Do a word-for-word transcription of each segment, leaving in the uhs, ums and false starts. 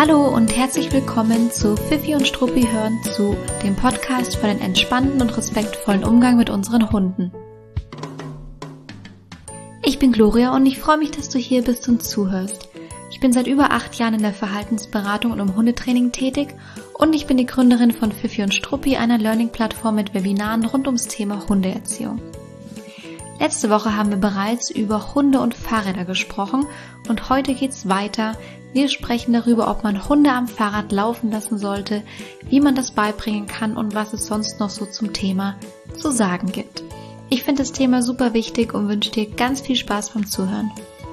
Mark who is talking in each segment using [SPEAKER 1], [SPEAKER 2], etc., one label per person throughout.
[SPEAKER 1] Hallo und herzlich willkommen zu Fifi und Struppi hören zu, dem Podcast für den entspannten und respektvollen Umgang mit unseren Hunden. Ich bin Gloria und ich freue mich, dass du hier bist und zuhörst. Ich bin seit über acht Jahren in der Verhaltensberatung und im Hundetraining tätig und ich bin die Gründerin von Fifi und Struppi, einer Learning-Plattform mit Webinaren rund ums Thema Hundeerziehung. Letzte Woche haben wir bereits über Hunde und Fahrräder gesprochen und heute geht's weiter. Wir sprechen darüber, ob man Hunde am Fahrrad laufen lassen sollte, wie man das beibringen kann und was es sonst noch so zum Thema zu sagen gibt. Ich finde das Thema super wichtig und wünsche dir ganz viel Spaß beim Zuhören.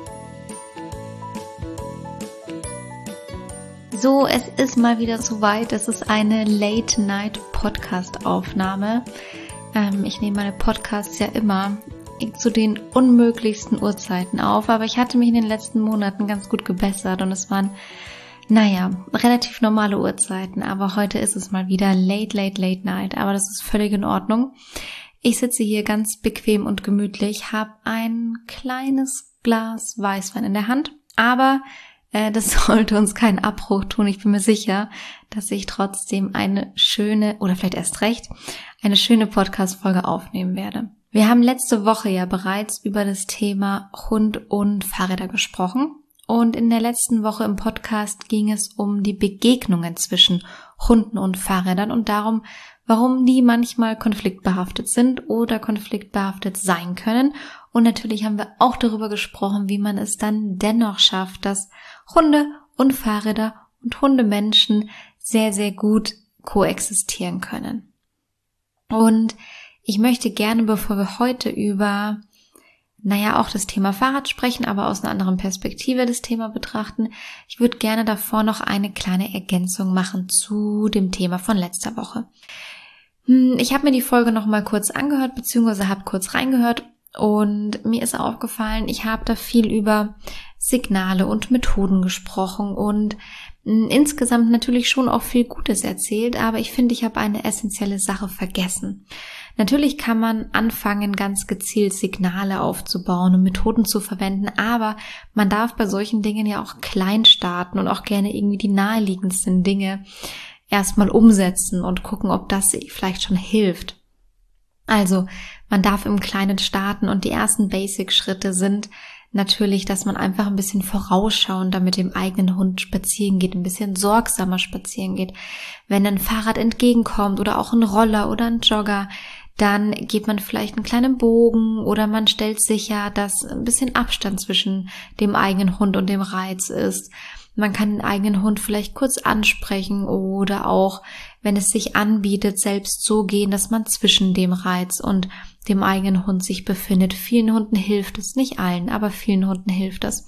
[SPEAKER 1] So, es ist mal wieder soweit. Es ist eine Late-Night-Podcast-Aufnahme. Ähm, ich nehme meine Podcasts ja immer zu den unmöglichsten Uhrzeiten auf, aber ich hatte mich in den letzten Monaten ganz gut gebessert und es waren, naja, relativ normale Uhrzeiten, aber heute ist es mal wieder late, late, late night, aber das ist völlig in Ordnung. Ich sitze hier ganz bequem und gemütlich, habe ein kleines Glas Weißwein in der Hand, aber äh, das sollte uns keinen Abbruch tun. Ich bin mir sicher, dass ich trotzdem eine schöne, oder vielleicht erst recht, eine schöne Podcast-Folge aufnehmen werde. Wir haben letzte Woche ja bereits über das Thema Hund und Fahrräder gesprochen und in der letzten Woche im Podcast ging es um die Begegnungen zwischen Hunden und Fahrrädern und darum, warum die manchmal konfliktbehaftet sind oder konfliktbehaftet sein können. Und natürlich haben wir auch darüber gesprochen, wie man es dann dennoch schafft, dass Hunde und Fahrräder und Hundemenschen sehr, sehr gut koexistieren können. Und ich möchte gerne, bevor wir heute über, naja, auch das Thema Fahrrad sprechen, aber aus einer anderen Perspektive das Thema betrachten, ich würde gerne davor noch eine kleine Ergänzung machen zu dem Thema von letzter Woche. Ich habe mir die Folge noch mal kurz angehört, beziehungsweise habe kurz reingehört und mir ist aufgefallen, ich habe da viel über Signale und Methoden gesprochen und insgesamt natürlich schon auch viel Gutes erzählt, aber ich finde, ich habe eine essentielle Sache vergessen. Natürlich kann man anfangen, ganz gezielt Signale aufzubauen und Methoden zu verwenden, aber man darf bei solchen Dingen ja auch klein starten und auch gerne irgendwie die naheliegendsten Dinge erstmal umsetzen und gucken, ob das vielleicht schon hilft. Also, man darf im Kleinen starten und die ersten Basic-Schritte sind natürlich, dass man einfach ein bisschen vorausschauender mit dem eigenen Hund spazieren geht, ein bisschen sorgsamer spazieren geht. Wenn ein Fahrrad entgegenkommt oder auch ein Roller oder ein Jogger, dann geht man vielleicht einen kleinen Bogen oder man stellt sicher, dass ein bisschen Abstand zwischen dem eigenen Hund und dem Reiz ist. Man kann den eigenen Hund vielleicht kurz ansprechen oder auch, wenn es sich anbietet, selbst so gehen, dass man zwischen dem Reiz und dem eigenen Hund sich befindet. Vielen Hunden hilft es, nicht allen, aber vielen Hunden hilft es.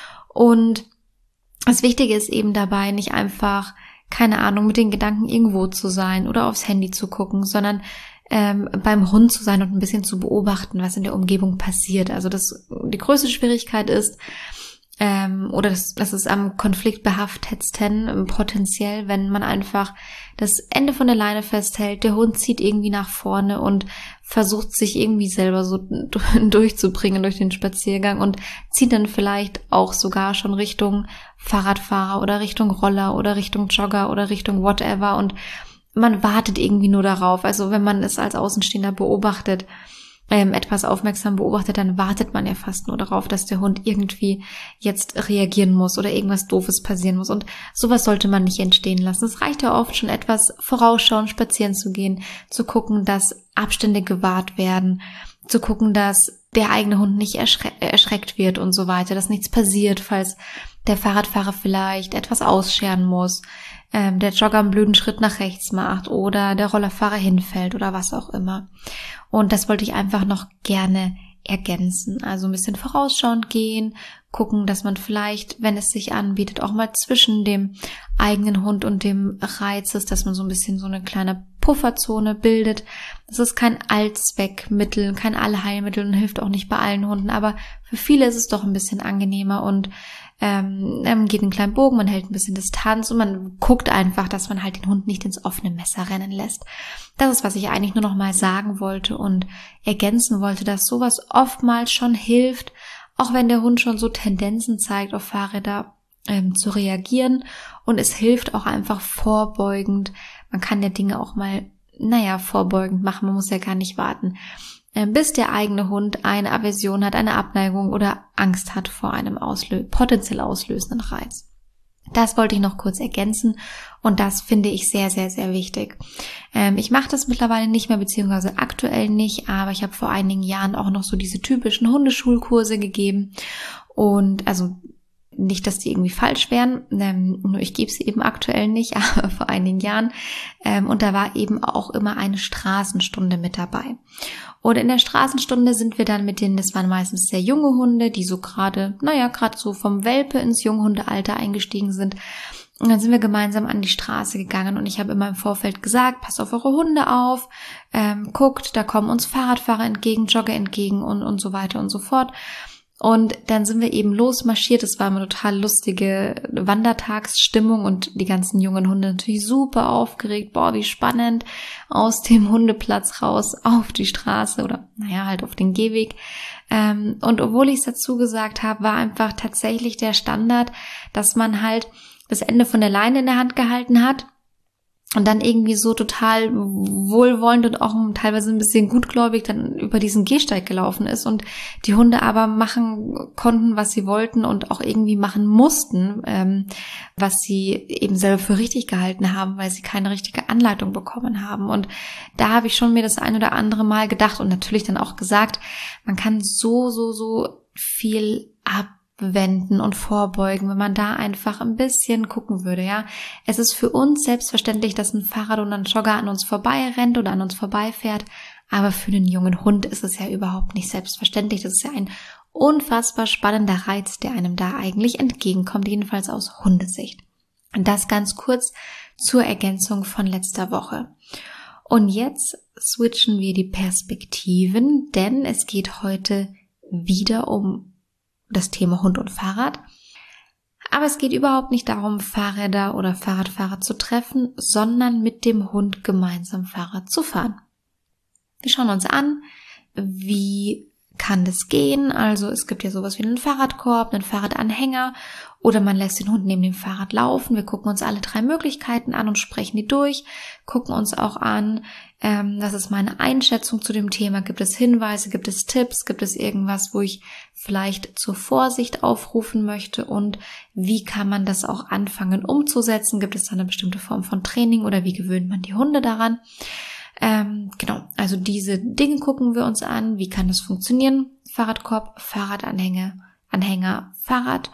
[SPEAKER 1] Und das Wichtige ist eben dabei, nicht einfach, keine Ahnung, mit den Gedanken irgendwo zu sein oder aufs Handy zu gucken, sondern ähm, beim Hund zu sein und ein bisschen zu beobachten, was in der Umgebung passiert. Also das, die größte Schwierigkeit ist, ähm, oder das, das ist am konfliktbehaftetsten potenziell, wenn man einfach das Ende von der Leine festhält, der Hund zieht irgendwie nach vorne und versucht sich irgendwie selber so durchzubringen durch den Spaziergang und zieht dann vielleicht auch sogar schon Richtung Fahrradfahrer oder Richtung Roller oder Richtung Jogger oder Richtung whatever und man wartet irgendwie nur darauf. Also wenn man es als Außenstehender beobachtet, ähm, etwas aufmerksam beobachtet, dann wartet man ja fast nur darauf, dass der Hund irgendwie jetzt reagieren muss oder irgendwas Doofes passieren muss. Und sowas sollte man nicht entstehen lassen. Es reicht ja oft schon etwas vorausschauen, spazieren zu gehen, zu gucken, dass Abstände gewahrt werden, zu gucken, dass der eigene Hund nicht erschre- erschreckt wird und so weiter, dass nichts passiert, falls der Fahrradfahrer vielleicht etwas ausscheren muss, ähm, der Jogger einen blöden Schritt nach rechts macht oder der Rollerfahrer hinfällt oder was auch immer. Und das wollte ich einfach noch gerne ergänzen. Also ein bisschen vorausschauend gehen, gucken, dass man vielleicht, wenn es sich anbietet, auch mal zwischen dem eigenen Hund und dem Reiz ist, dass man so ein bisschen so eine kleine Pufferzone bildet. Das ist kein Allzweckmittel, kein Allheilmittel und hilft auch nicht bei allen Hunden, aber für viele ist es doch ein bisschen angenehmer und ähm, man geht einen kleinen Bogen, man hält ein bisschen Distanz und man guckt einfach, dass man halt den Hund nicht ins offene Messer rennen lässt. Das ist, was ich eigentlich nur noch mal sagen wollte und ergänzen wollte, dass sowas oftmals schon hilft, auch wenn der Hund schon so Tendenzen zeigt auf Fahrräder ähm, zu reagieren und es hilft auch einfach vorbeugend. Man kann ja Dinge auch mal, naja, vorbeugend machen, man muss ja gar nicht warten, äh, bis der eigene Hund eine Aversion hat, eine Abneigung oder Angst hat vor einem auslö- potenziell auslösenden Reiz. Das wollte ich noch kurz ergänzen und das finde ich sehr, sehr, sehr wichtig. Ähm, ich mache das mittlerweile nicht mehr, beziehungsweise aktuell nicht, aber ich habe vor einigen Jahren auch noch so diese typischen Hundeschulkurse gegeben und also nicht, dass die irgendwie falsch wären, ähm, nur ich gebe sie eben aktuell nicht, aber vor einigen Jahren ähm, und da war eben auch immer eine Straßenstunde mit dabei. Und in der Straßenstunde sind wir dann mit denen, das waren meistens sehr junge Hunde, die so gerade, naja, gerade so vom Welpe ins Junghundealter eingestiegen sind. Und dann sind wir gemeinsam an die Straße gegangen und ich habe immer im Vorfeld gesagt, passt auf eure Hunde auf, ähm, guckt, da kommen uns Fahrradfahrer entgegen, Jogger entgegen und, und so weiter und so fort. Und dann sind wir eben losmarschiert. Es war immer total lustige Wandertagsstimmung und die ganzen jungen Hunde natürlich super aufgeregt. Boah, wie spannend. Aus dem Hundeplatz raus auf die Straße oder naja, halt auf den Gehweg. Und obwohl ich es dazu gesagt habe, war einfach tatsächlich der Standard, dass man halt das Ende von der Leine in der Hand gehalten hat. Und dann irgendwie so total wohlwollend und auch teilweise ein bisschen gutgläubig dann über diesen Gehsteig gelaufen ist und die Hunde aber machen konnten, was sie wollten und auch irgendwie machen mussten, ähm, was sie eben selber für richtig gehalten haben, weil sie keine richtige Anleitung bekommen haben. Und da habe ich schon mir das ein oder andere Mal gedacht und natürlich dann auch gesagt, man kann so, so, so viel ab wenden und vorbeugen, wenn man da einfach ein bisschen gucken würde, ja. Es ist für uns selbstverständlich, dass ein Fahrrad oder ein Jogger an uns vorbei rennt oder an uns vorbeifährt, aber für einen jungen Hund ist es ja überhaupt nicht selbstverständlich. Das ist ja ein unfassbar spannender Reiz, der einem da eigentlich entgegenkommt, jedenfalls aus Hundesicht. Und das ganz kurz zur Ergänzung von letzter Woche. Und jetzt switchen wir die Perspektiven, denn es geht heute wieder um das Thema Hund und Fahrrad. Aber es geht überhaupt nicht darum, Fahrräder oder Fahrradfahrer zu treffen, sondern mit dem Hund gemeinsam Fahrrad zu fahren. Wir schauen uns an, wie kann das gehen? Also es gibt ja sowas wie einen Fahrradkorb, einen Fahrradanhänger oder man lässt den Hund neben dem Fahrrad laufen. Wir gucken uns alle drei Möglichkeiten an und sprechen die durch, gucken uns auch an, ähm, das ist meine Einschätzung zu dem Thema. Gibt es Hinweise, gibt es Tipps, gibt es irgendwas, wo ich vielleicht zur Vorsicht aufrufen möchte und wie kann man das auch anfangen umzusetzen? Gibt es da eine bestimmte Form von Training oder wie gewöhnt man die Hunde daran? Ähm, genau, also diese Dinge gucken wir uns an. Wie kann das funktionieren? Fahrradkorb, Fahrradanhänger, Anhänger, Fahrrad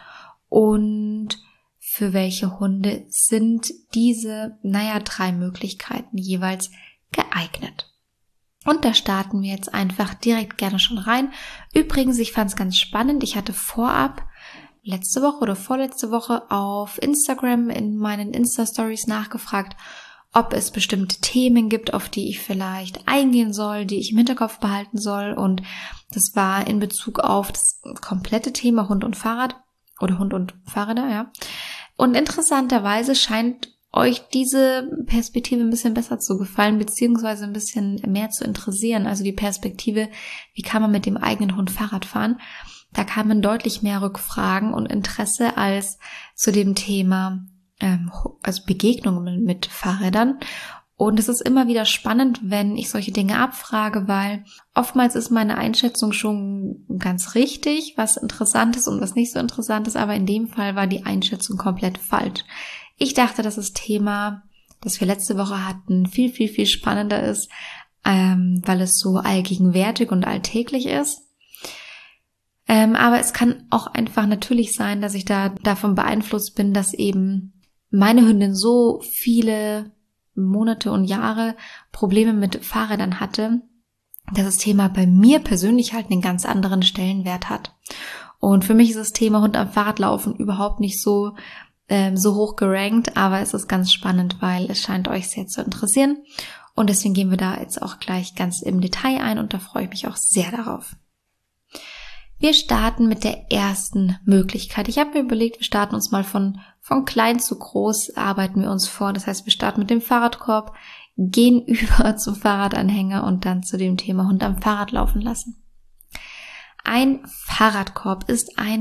[SPEAKER 1] und für welche Hunde sind diese, naja, drei Möglichkeiten jeweils geeignet. Und da starten wir jetzt einfach direkt gerne schon rein. Übrigens, ich fand es ganz spannend. Ich hatte vorab letzte Woche oder vorletzte Woche auf Instagram in meinen Insta-Stories nachgefragt, ob es bestimmte Themen gibt, auf die ich vielleicht eingehen soll, die ich im Hinterkopf behalten soll. Und das war in Bezug auf das komplette Thema Hund und Fahrrad oder Hund und Fahrräder, ja. Und interessanterweise scheint euch diese Perspektive ein bisschen besser zu gefallen, beziehungsweise ein bisschen mehr zu interessieren. Also die Perspektive, wie kann man mit dem eigenen Hund Fahrrad fahren? Da kamen deutlich mehr Rückfragen und Interesse als zu dem Thema also Begegnungen mit Fahrrädern. Und es ist immer wieder spannend, wenn ich solche Dinge abfrage, weil oftmals ist meine Einschätzung schon ganz richtig, was interessant ist und was nicht so interessant ist, aber in dem Fall war die Einschätzung komplett falsch. Ich dachte, dass das Thema, das wir letzte Woche hatten, viel, viel, viel spannender ist, ähm, weil es so allgegenwärtig und alltäglich ist. Ähm, aber es kann auch einfach natürlich sein, dass ich da davon beeinflusst bin, dass eben meine Hündin so viele Monate und Jahre Probleme mit Fahrrädern hatte, dass das Thema bei mir persönlich halt einen ganz anderen Stellenwert hat. Und für mich ist das Thema Hund am Fahrradlaufen überhaupt nicht so ähm, so hoch gerankt, aber es ist ganz spannend, weil es scheint euch sehr zu interessieren. Und deswegen gehen wir da jetzt auch gleich ganz im Detail ein und da freue ich mich auch sehr darauf. Wir starten mit der ersten Möglichkeit. Ich habe mir überlegt, wir starten uns mal von, von klein zu groß, arbeiten wir uns vor. Das heißt, wir starten mit dem Fahrradkorb, gehen über zum Fahrradanhänger und dann zu dem Thema Hund am Fahrrad laufen lassen. Ein Fahrradkorb ist eine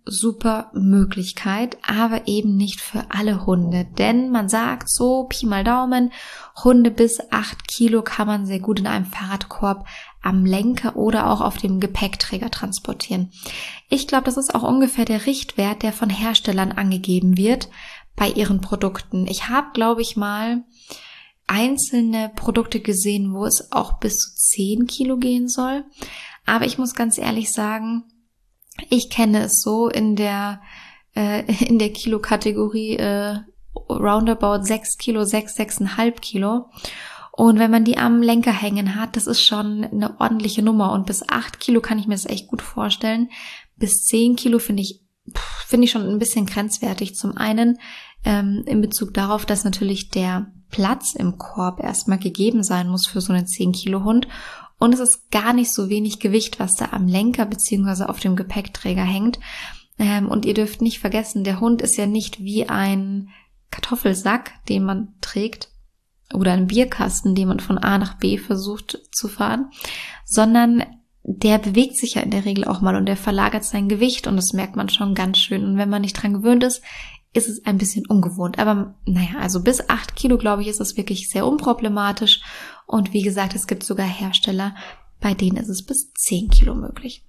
[SPEAKER 1] super Möglichkeit, aber eben nicht für alle Hunde, denn man sagt so, Pi mal Daumen, Hunde bis acht Kilo kann man sehr gut in einem Fahrradkorb am Lenker oder auch auf dem Gepäckträger transportieren. Ich glaube, das ist auch ungefähr der Richtwert, der von Herstellern angegeben wird bei ihren Produkten. Ich habe, glaube ich, mal einzelne Produkte gesehen, wo es auch bis zu zehn Kilo gehen soll, aber ich muss ganz ehrlich sagen, ich kenne es so in der äh, in der Kilo-Kategorie äh, roundabout sechs Kilo, sechs, sechs Komma fünf Kilo. Und wenn man die am Lenker hängen hat, das ist schon eine ordentliche Nummer. Und bis acht Kilo kann ich mir das echt gut vorstellen. Bis zehn Kilo finde ich finde ich schon ein bisschen grenzwertig. Zum einen ähm, in Bezug darauf, dass natürlich der Platz im Korb erstmal gegeben sein muss für so einen zehn Kilo Hund. Und es ist gar nicht so wenig Gewicht, was da am Lenker bzw. auf dem Gepäckträger hängt. Ähm, und ihr dürft nicht vergessen, der Hund ist ja nicht wie ein Kartoffelsack, den man trägt, oder ein Bierkasten, den man von A nach B versucht zu fahren, sondern der bewegt sich ja in der Regel auch mal und der verlagert sein Gewicht und das merkt man schon ganz schön. Und wenn man nicht dran gewöhnt ist, ist es ein bisschen ungewohnt. Aber naja, also bis acht Kilo, glaube ich, ist es wirklich sehr unproblematisch. Und wie gesagt, es gibt sogar Hersteller, bei denen ist es bis zehn Kilo möglich.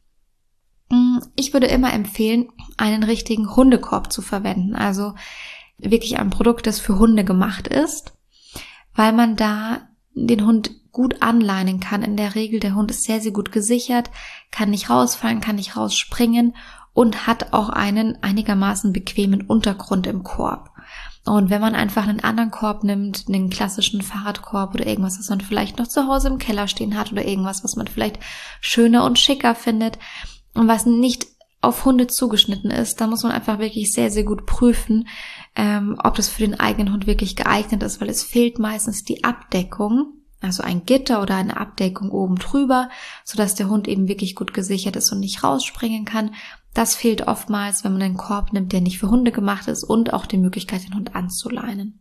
[SPEAKER 1] Ich würde immer empfehlen, einen richtigen Hundekorb zu verwenden. Also wirklich ein Produkt, das für Hunde gemacht ist, weil man da den Hund gut anleinen kann. In der Regel, der Hund ist sehr, sehr gut gesichert, kann nicht rausfallen, kann nicht rausspringen und hat auch einen einigermaßen bequemen Untergrund im Korb. Und wenn man einfach einen anderen Korb nimmt, einen klassischen Fahrradkorb oder irgendwas, was man vielleicht noch zu Hause im Keller stehen hat oder irgendwas, was man vielleicht schöner und schicker findet und was nicht auf Hunde zugeschnitten ist, dann muss man einfach wirklich sehr, sehr gut prüfen, ähm, ob das für den eigenen Hund wirklich geeignet ist, weil es fehlt meistens die Abdeckung, also ein Gitter oder eine Abdeckung oben drüber, sodass der Hund eben wirklich gut gesichert ist und nicht rausspringen kann. Das fehlt oftmals, wenn man einen Korb nimmt, der nicht für Hunde gemacht ist und auch die Möglichkeit, den Hund anzuleinen.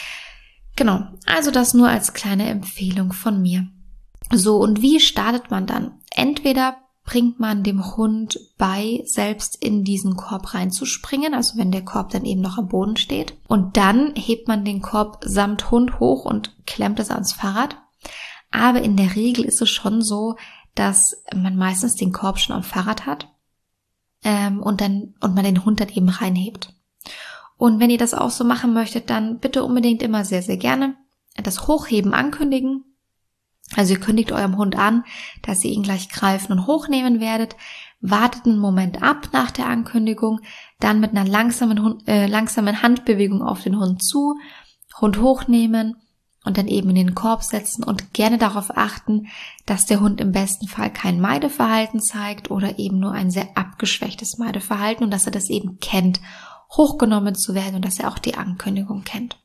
[SPEAKER 1] Genau, also das nur als kleine Empfehlung von mir. So, und wie startet man dann? Entweder bringt man dem Hund bei, selbst in diesen Korb reinzuspringen, also wenn der Korb dann eben noch am Boden steht. Und dann hebt man den Korb samt Hund hoch und klemmt es ans Fahrrad. Aber in der Regel ist es schon so, dass man meistens den Korb schon am Fahrrad hat ähm, und dann und man den Hund dann eben reinhebt. Und wenn ihr das auch so machen möchtet, dann bitte unbedingt immer sehr, sehr gerne das Hochheben ankündigen. Also ihr kündigt eurem Hund an, dass ihr ihn gleich greifen und hochnehmen werdet, wartet einen Moment ab nach der Ankündigung, dann mit einer langsamen, äh, langsamen Handbewegung auf den Hund zu, Hund hochnehmen und dann eben in den Korb setzen und gerne darauf achten, dass der Hund im besten Fall kein Meideverhalten zeigt oder eben nur ein sehr abgeschwächtes Meideverhalten und dass er das eben kennt, hochgenommen zu werden und dass er auch die Ankündigung kennt.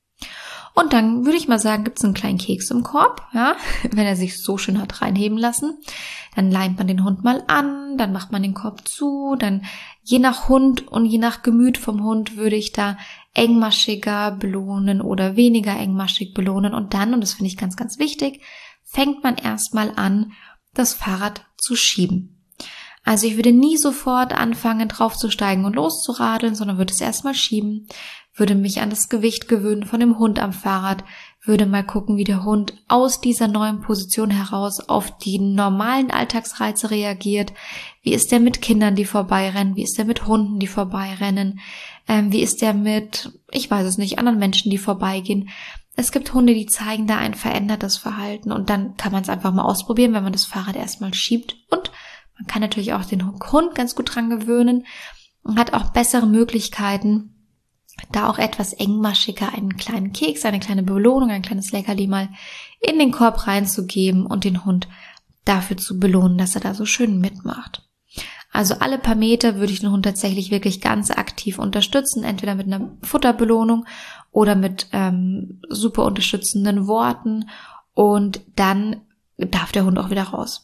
[SPEAKER 1] Und dann würde ich mal sagen, gibt es einen kleinen Keks im Korb, ja, wenn er sich so schön hat reinheben lassen. Dann leimt man den Hund mal an, dann macht man den Korb zu, dann je nach Hund und je nach Gemüt vom Hund würde ich da engmaschiger belohnen oder weniger engmaschig belohnen. Und dann, und das finde ich ganz, ganz wichtig, fängt man erstmal an, das Fahrrad zu schieben. Also ich würde nie sofort anfangen, draufzusteigen und loszuradeln, sondern würde es erstmal schieben, würde mich an das Gewicht gewöhnen von dem Hund am Fahrrad, würde mal gucken, wie der Hund aus dieser neuen Position heraus auf die normalen Alltagsreize reagiert. Wie ist der mit Kindern, die vorbeirennen? Wie ist der mit Hunden, die vorbeirennen? Ähm, wie ist der mit, ich weiß es nicht, anderen Menschen, die vorbeigehen? Es gibt Hunde, die zeigen da ein verändertes Verhalten und dann kann man es einfach mal ausprobieren, wenn man das Fahrrad erstmal schiebt. Und man kann natürlich auch den Hund ganz gut dran gewöhnen und hat auch bessere Möglichkeiten, da auch etwas engmaschiger einen kleinen Keks, eine kleine Belohnung, ein kleines Leckerli mal in den Korb reinzugeben und den Hund dafür zu belohnen, dass er da so schön mitmacht. Also alle paar Meter würde ich den Hund tatsächlich wirklich ganz aktiv unterstützen, entweder mit einer Futterbelohnung oder mit ähm, super unterstützenden Worten und dann darf der Hund auch wieder raus.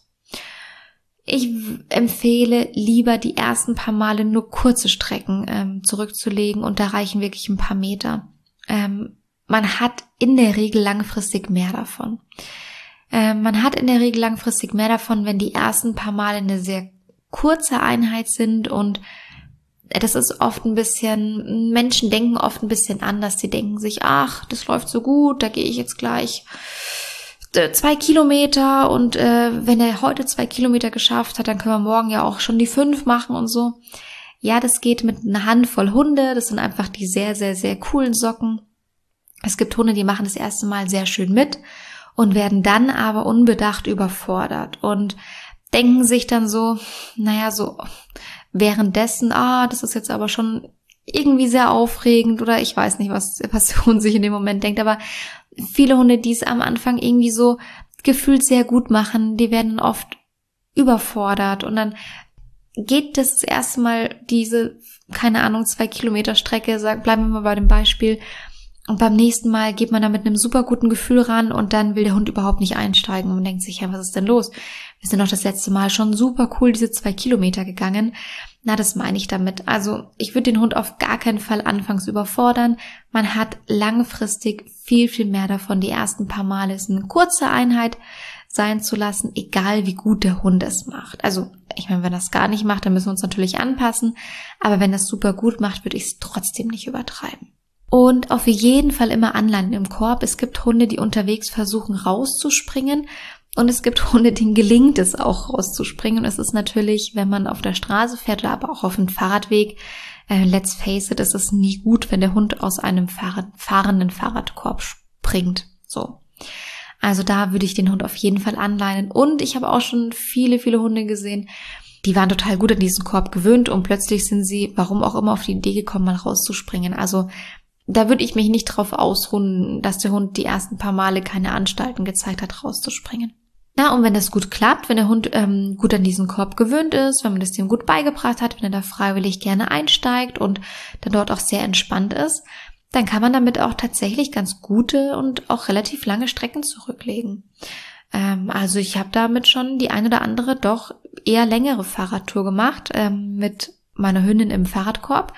[SPEAKER 1] Ich empfehle lieber die ersten paar Male nur kurze Strecken ähm, zurückzulegen und da reichen wirklich ein paar Meter. Ähm, man hat in der Regel langfristig mehr davon. Ähm, man hat in der Regel langfristig mehr davon, wenn die ersten paar Male eine sehr kurze Einheit sind und das ist oft ein bisschen, Menschen denken oft ein bisschen anders. Sie denken sich, ach, das läuft so gut, da gehe ich jetzt gleich zwei Kilometer und äh, wenn er heute zwei Kilometer geschafft hat, dann können wir morgen ja auch schon die fünf machen und so. Ja, das geht mit einer Handvoll Hunde. Das sind einfach die sehr, sehr, sehr coolen Socken. Es gibt Hunde, die machen das erste Mal sehr schön mit und werden dann aber unbedacht überfordert und denken sich dann so, naja, so währenddessen, ah, das ist jetzt aber schon irgendwie sehr aufregend oder ich weiß nicht, was, was der Hund sich in dem Moment denkt, aber viele Hunde, die es am Anfang irgendwie so gefühlt sehr gut machen, die werden oft überfordert und dann geht das, das erste Mal diese, keine Ahnung, zwei Kilometer Strecke, sag, bleiben wir mal bei dem Beispiel, und beim nächsten Mal geht man da mit einem super guten Gefühl ran und dann will der Hund überhaupt nicht einsteigen und man denkt sich, ja, was ist denn los? Wir sind doch das letzte Mal schon super cool diese zwei Kilometer gegangen. Na, das meine ich damit. Also ich würde den Hund auf gar keinen Fall anfangs überfordern. Man hat langfristig viel, viel mehr davon. Die ersten paar Male ist eine kurze Einheit sein zu lassen, egal wie gut der Hund es macht. Also ich meine, wenn das gar nicht macht, dann müssen wir uns natürlich anpassen. Aber wenn das super gut macht, würde ich es trotzdem nicht übertreiben. Und auf jeden Fall immer anlanden im Korb. Es gibt Hunde, die unterwegs versuchen rauszuspringen und es gibt Hunde, denen gelingt es auch rauszuspringen. Und es ist natürlich, wenn man auf der Straße fährt oder aber auch auf einem Fahrradweg, äh, let's face it, es ist nie gut, wenn der Hund aus einem Fahrrad, fahrenden Fahrradkorb springt. So. Also da würde ich den Hund auf jeden Fall anleinen. Und ich habe auch schon viele, viele Hunde gesehen, die waren total gut an diesen Korb gewöhnt und plötzlich sind sie, warum auch immer, auf die Idee gekommen, mal rauszuspringen. Also da würde ich mich nicht drauf ausruhen, dass der Hund die ersten paar Male keine Anstalten gezeigt hat, rauszuspringen. Na, und wenn das gut klappt, wenn der Hund ähm, gut an diesen Korb gewöhnt ist, wenn man das dem gut beigebracht hat, wenn er da freiwillig gerne einsteigt und dann dort auch sehr entspannt ist, dann kann man damit auch tatsächlich ganz gute und auch relativ lange Strecken zurücklegen. Ähm, also ich habe damit schon die ein oder andere doch eher längere Fahrradtour gemacht ähm, mit meiner Hündin im Fahrradkorb.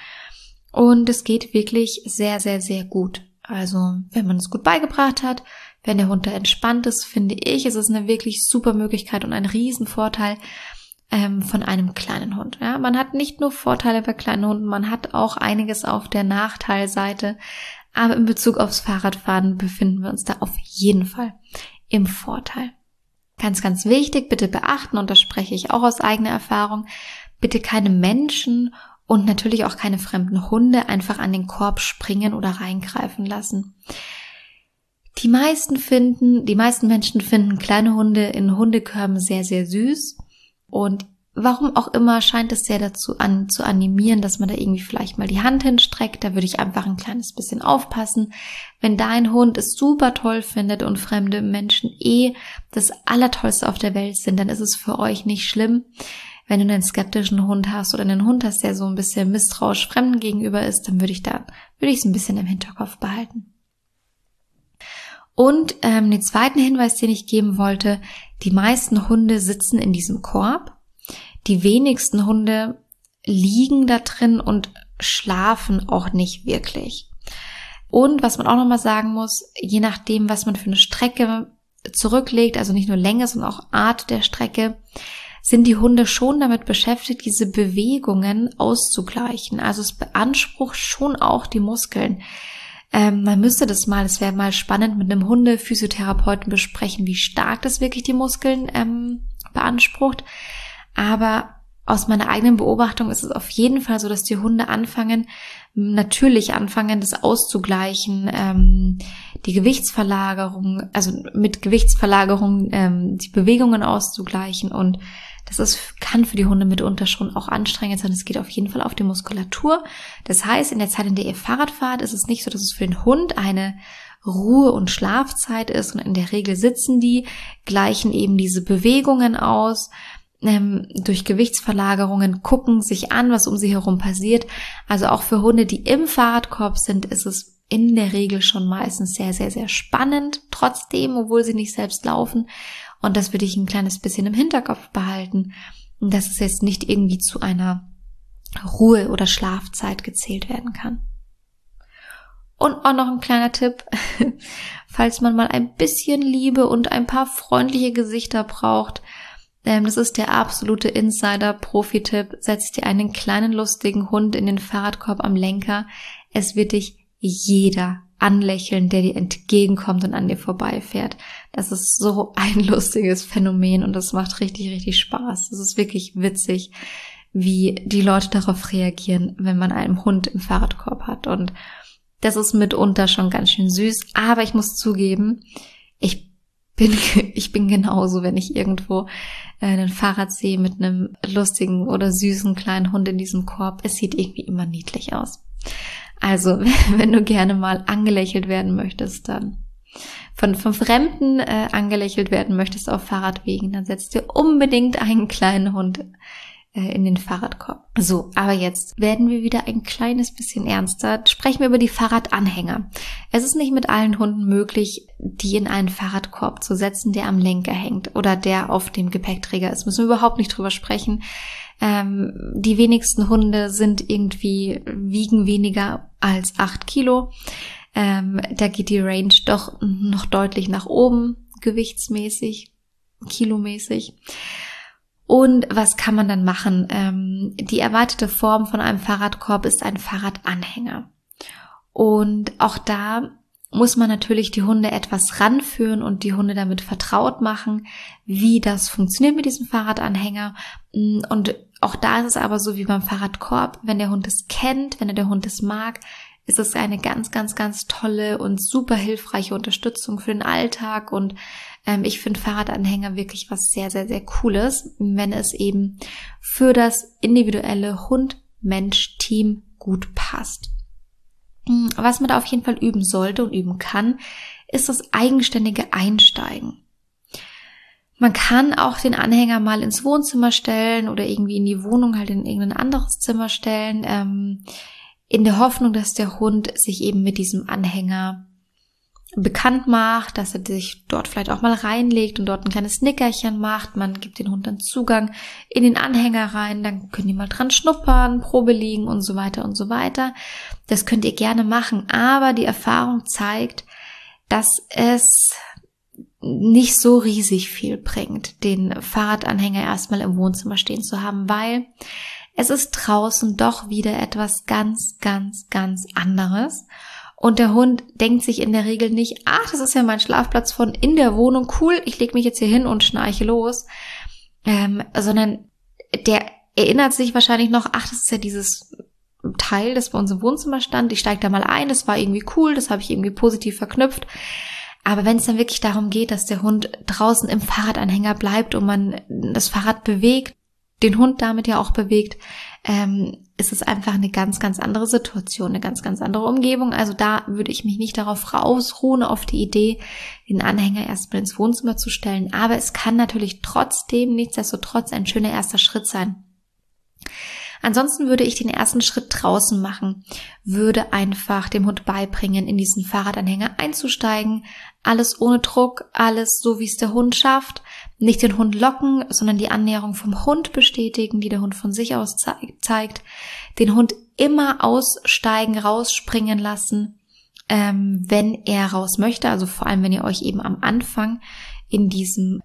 [SPEAKER 1] Und es geht wirklich sehr, sehr, sehr gut. Also wenn man es gut beigebracht hat, wenn der Hund da entspannt ist, finde ich, ist es eine wirklich super Möglichkeit und ein Riesenvorteil ähm, von einem kleinen Hund. Ja, man hat nicht nur Vorteile bei kleinen Hunden, man hat auch einiges auf der Nachteilseite. Aber in Bezug aufs Fahrradfahren befinden wir uns da auf jeden Fall im Vorteil. Ganz, ganz wichtig, bitte beachten, und das spreche ich auch aus eigener Erfahrung, bitte keine Menschen und natürlich auch keine fremden Hunde einfach an den Korb springen oder reingreifen lassen. Die meisten finden, die meisten Menschen finden kleine Hunde in Hundekörben sehr, sehr süß. Und warum auch immer scheint es sehr dazu an, zu animieren, dass man da irgendwie vielleicht mal die Hand hinstreckt. Da würde ich einfach ein kleines bisschen aufpassen. Wenn dein Hund es super toll findet und fremde Menschen eh das Allertollste auf der Welt sind, dann ist es für euch nicht schlimm. Wenn du einen skeptischen Hund hast oder einen Hund hast, der so ein bisschen misstrauisch Fremden gegenüber ist, dann würde ich da, würde ich es ein bisschen im Hinterkopf behalten. Und ähm, den zweiten Hinweis, den ich geben wollte, die meisten Hunde sitzen in diesem Korb. Die wenigsten Hunde liegen da drin und schlafen auch nicht wirklich. Und was man auch nochmal sagen muss, je nachdem, was man für eine Strecke zurücklegt, also nicht nur Länge, sondern auch Art der Strecke, sind die Hunde schon damit beschäftigt, diese Bewegungen auszugleichen. Also es beansprucht schon auch die Muskeln. Ähm, man müsste das mal, es wäre mal spannend, mit einem Hunde-Physiotherapeuten besprechen, wie stark das wirklich die Muskeln ähm, beansprucht. Aber aus meiner eigenen Beobachtung ist es auf jeden Fall so, dass die Hunde anfangen, natürlich anfangen, das auszugleichen, ähm, die Gewichtsverlagerung, also mit Gewichtsverlagerung ähm, die Bewegungen auszugleichen, und das ist, kann für die Hunde mitunter schon auch anstrengend sein. Es geht auf jeden Fall auf die Muskulatur. Das heißt, in der Zeit, in der ihr Fahrrad fahrt, ist es nicht so, dass es für den Hund eine Ruhe- und Schlafzeit ist, und in der Regel sitzen die, gleichen eben diese Bewegungen aus, ähm, durch Gewichtsverlagerungen, gucken sich an, was um sie herum passiert. Also auch für Hunde, die im Fahrradkorb sind, ist es in der Regel schon meistens sehr, sehr, sehr spannend, trotzdem, obwohl sie nicht selbst laufen. Und das würde ich ein kleines bisschen im Hinterkopf behalten, dass es jetzt nicht irgendwie zu einer Ruhe- oder Schlafzeit gezählt werden kann. Und auch noch ein kleiner Tipp, falls man mal ein bisschen Liebe und ein paar freundliche Gesichter braucht, Ähm, das ist der absolute Insider-Profi-Tipp. Setz dir einen kleinen lustigen Hund in den Fahrradkorb am Lenker. Es wird dich jeder anlächeln, der dir entgegenkommt und an dir vorbeifährt. Das ist so ein lustiges Phänomen und das macht richtig, richtig Spaß. Es ist wirklich witzig, wie die Leute darauf reagieren, wenn man einen Hund im Fahrradkorb hat. Und das ist mitunter schon ganz schön süß. Aber ich muss zugeben, ich bin, ich bin genauso, wenn ich irgendwo ein Fahrrad sehe mit einem lustigen oder süßen kleinen Hund in diesem Korb. Es sieht irgendwie immer niedlich aus. Also, wenn du gerne mal angelächelt werden möchtest, dann von, von Fremden äh, angelächelt werden möchtest auf Fahrradwegen, dann setz dir unbedingt einen kleinen Hund äh, in den Fahrradkorb. So, aber jetzt werden wir wieder ein kleines bisschen ernster. Sprechen wir über die Fahrradanhänger. Es ist nicht mit allen Hunden möglich, die in einen Fahrradkorb zu setzen, der am Lenker hängt oder der auf dem Gepäckträger ist. Müssen wir überhaupt nicht drüber sprechen. Ähm, die wenigsten Hunde sind irgendwie, wiegen weniger als acht Kilo. Ähm, da geht die Range doch noch deutlich nach oben, gewichtsmäßig, kilomäßig. Und was kann man dann machen? Ähm, die erwartete Form von einem Fahrradkorb ist ein Fahrradanhänger. Und auch da muss man natürlich die Hunde etwas ranführen und die Hunde damit vertraut machen, wie das funktioniert mit diesem Fahrradanhänger. Und auch da ist es aber so wie beim Fahrradkorb, wenn der Hund es kennt, wenn der Hund es mag, ist es eine ganz, ganz, ganz tolle und super hilfreiche Unterstützung für den Alltag. Und ähm, ich finde Fahrradanhänger wirklich was sehr, sehr, sehr Cooles, wenn es eben für das individuelle Hund-Mensch-Team gut passt. Was man da auf jeden Fall üben sollte und üben kann, ist das eigenständige Einsteigen. Man kann auch den Anhänger mal ins Wohnzimmer stellen oder irgendwie in die Wohnung halt in irgendein anderes Zimmer stellen, ähm, in der Hoffnung, dass der Hund sich eben mit diesem Anhänger bekannt macht, dass er sich dort vielleicht auch mal reinlegt und dort ein kleines Nickerchen macht. Man gibt den Hund dann Zugang in den Anhänger rein, dann können die mal dran schnuppern, Probe liegen und so weiter und so weiter. Das könnt ihr gerne machen, aber die Erfahrung zeigt, dass es nicht so riesig viel bringt, den Fahrradanhänger erstmal im Wohnzimmer stehen zu haben, weil es ist draußen doch wieder etwas ganz, ganz, ganz anderes. Und der Hund denkt sich in der Regel nicht, ach, das ist ja mein Schlafplatz von in der Wohnung, cool, ich lege mich jetzt hier hin und schnarche los, ähm, sondern der erinnert sich wahrscheinlich noch, ach, das ist ja dieses Teil, das bei uns im Wohnzimmer stand, ich steige da mal ein, das war irgendwie cool, das habe ich irgendwie positiv verknüpft. Aber wenn es dann wirklich darum geht, dass der Hund draußen im Fahrradanhänger bleibt und man das Fahrrad bewegt, den Hund damit ja auch bewegt, ähm, ist es einfach eine ganz, ganz andere Situation, eine ganz, ganz andere Umgebung. Also da würde ich mich nicht darauf ausruhen, auf die Idee, den Anhänger erstmal ins Wohnzimmer zu stellen. Aber es kann natürlich trotzdem, nichtsdestotrotz, ein schöner erster Schritt sein. Ansonsten würde ich den ersten Schritt draußen machen, würde einfach dem Hund beibringen, in diesen Fahrradanhänger einzusteigen. Alles ohne Druck, alles so, wie es der Hund schafft. Nicht den Hund locken, sondern die Annäherung vom Hund bestätigen, die der Hund von sich aus zeigt. Den Hund immer aussteigen, rausspringen lassen, ähm, wenn er raus möchte. Also vor allem, wenn ihr euch eben am Anfang in diesem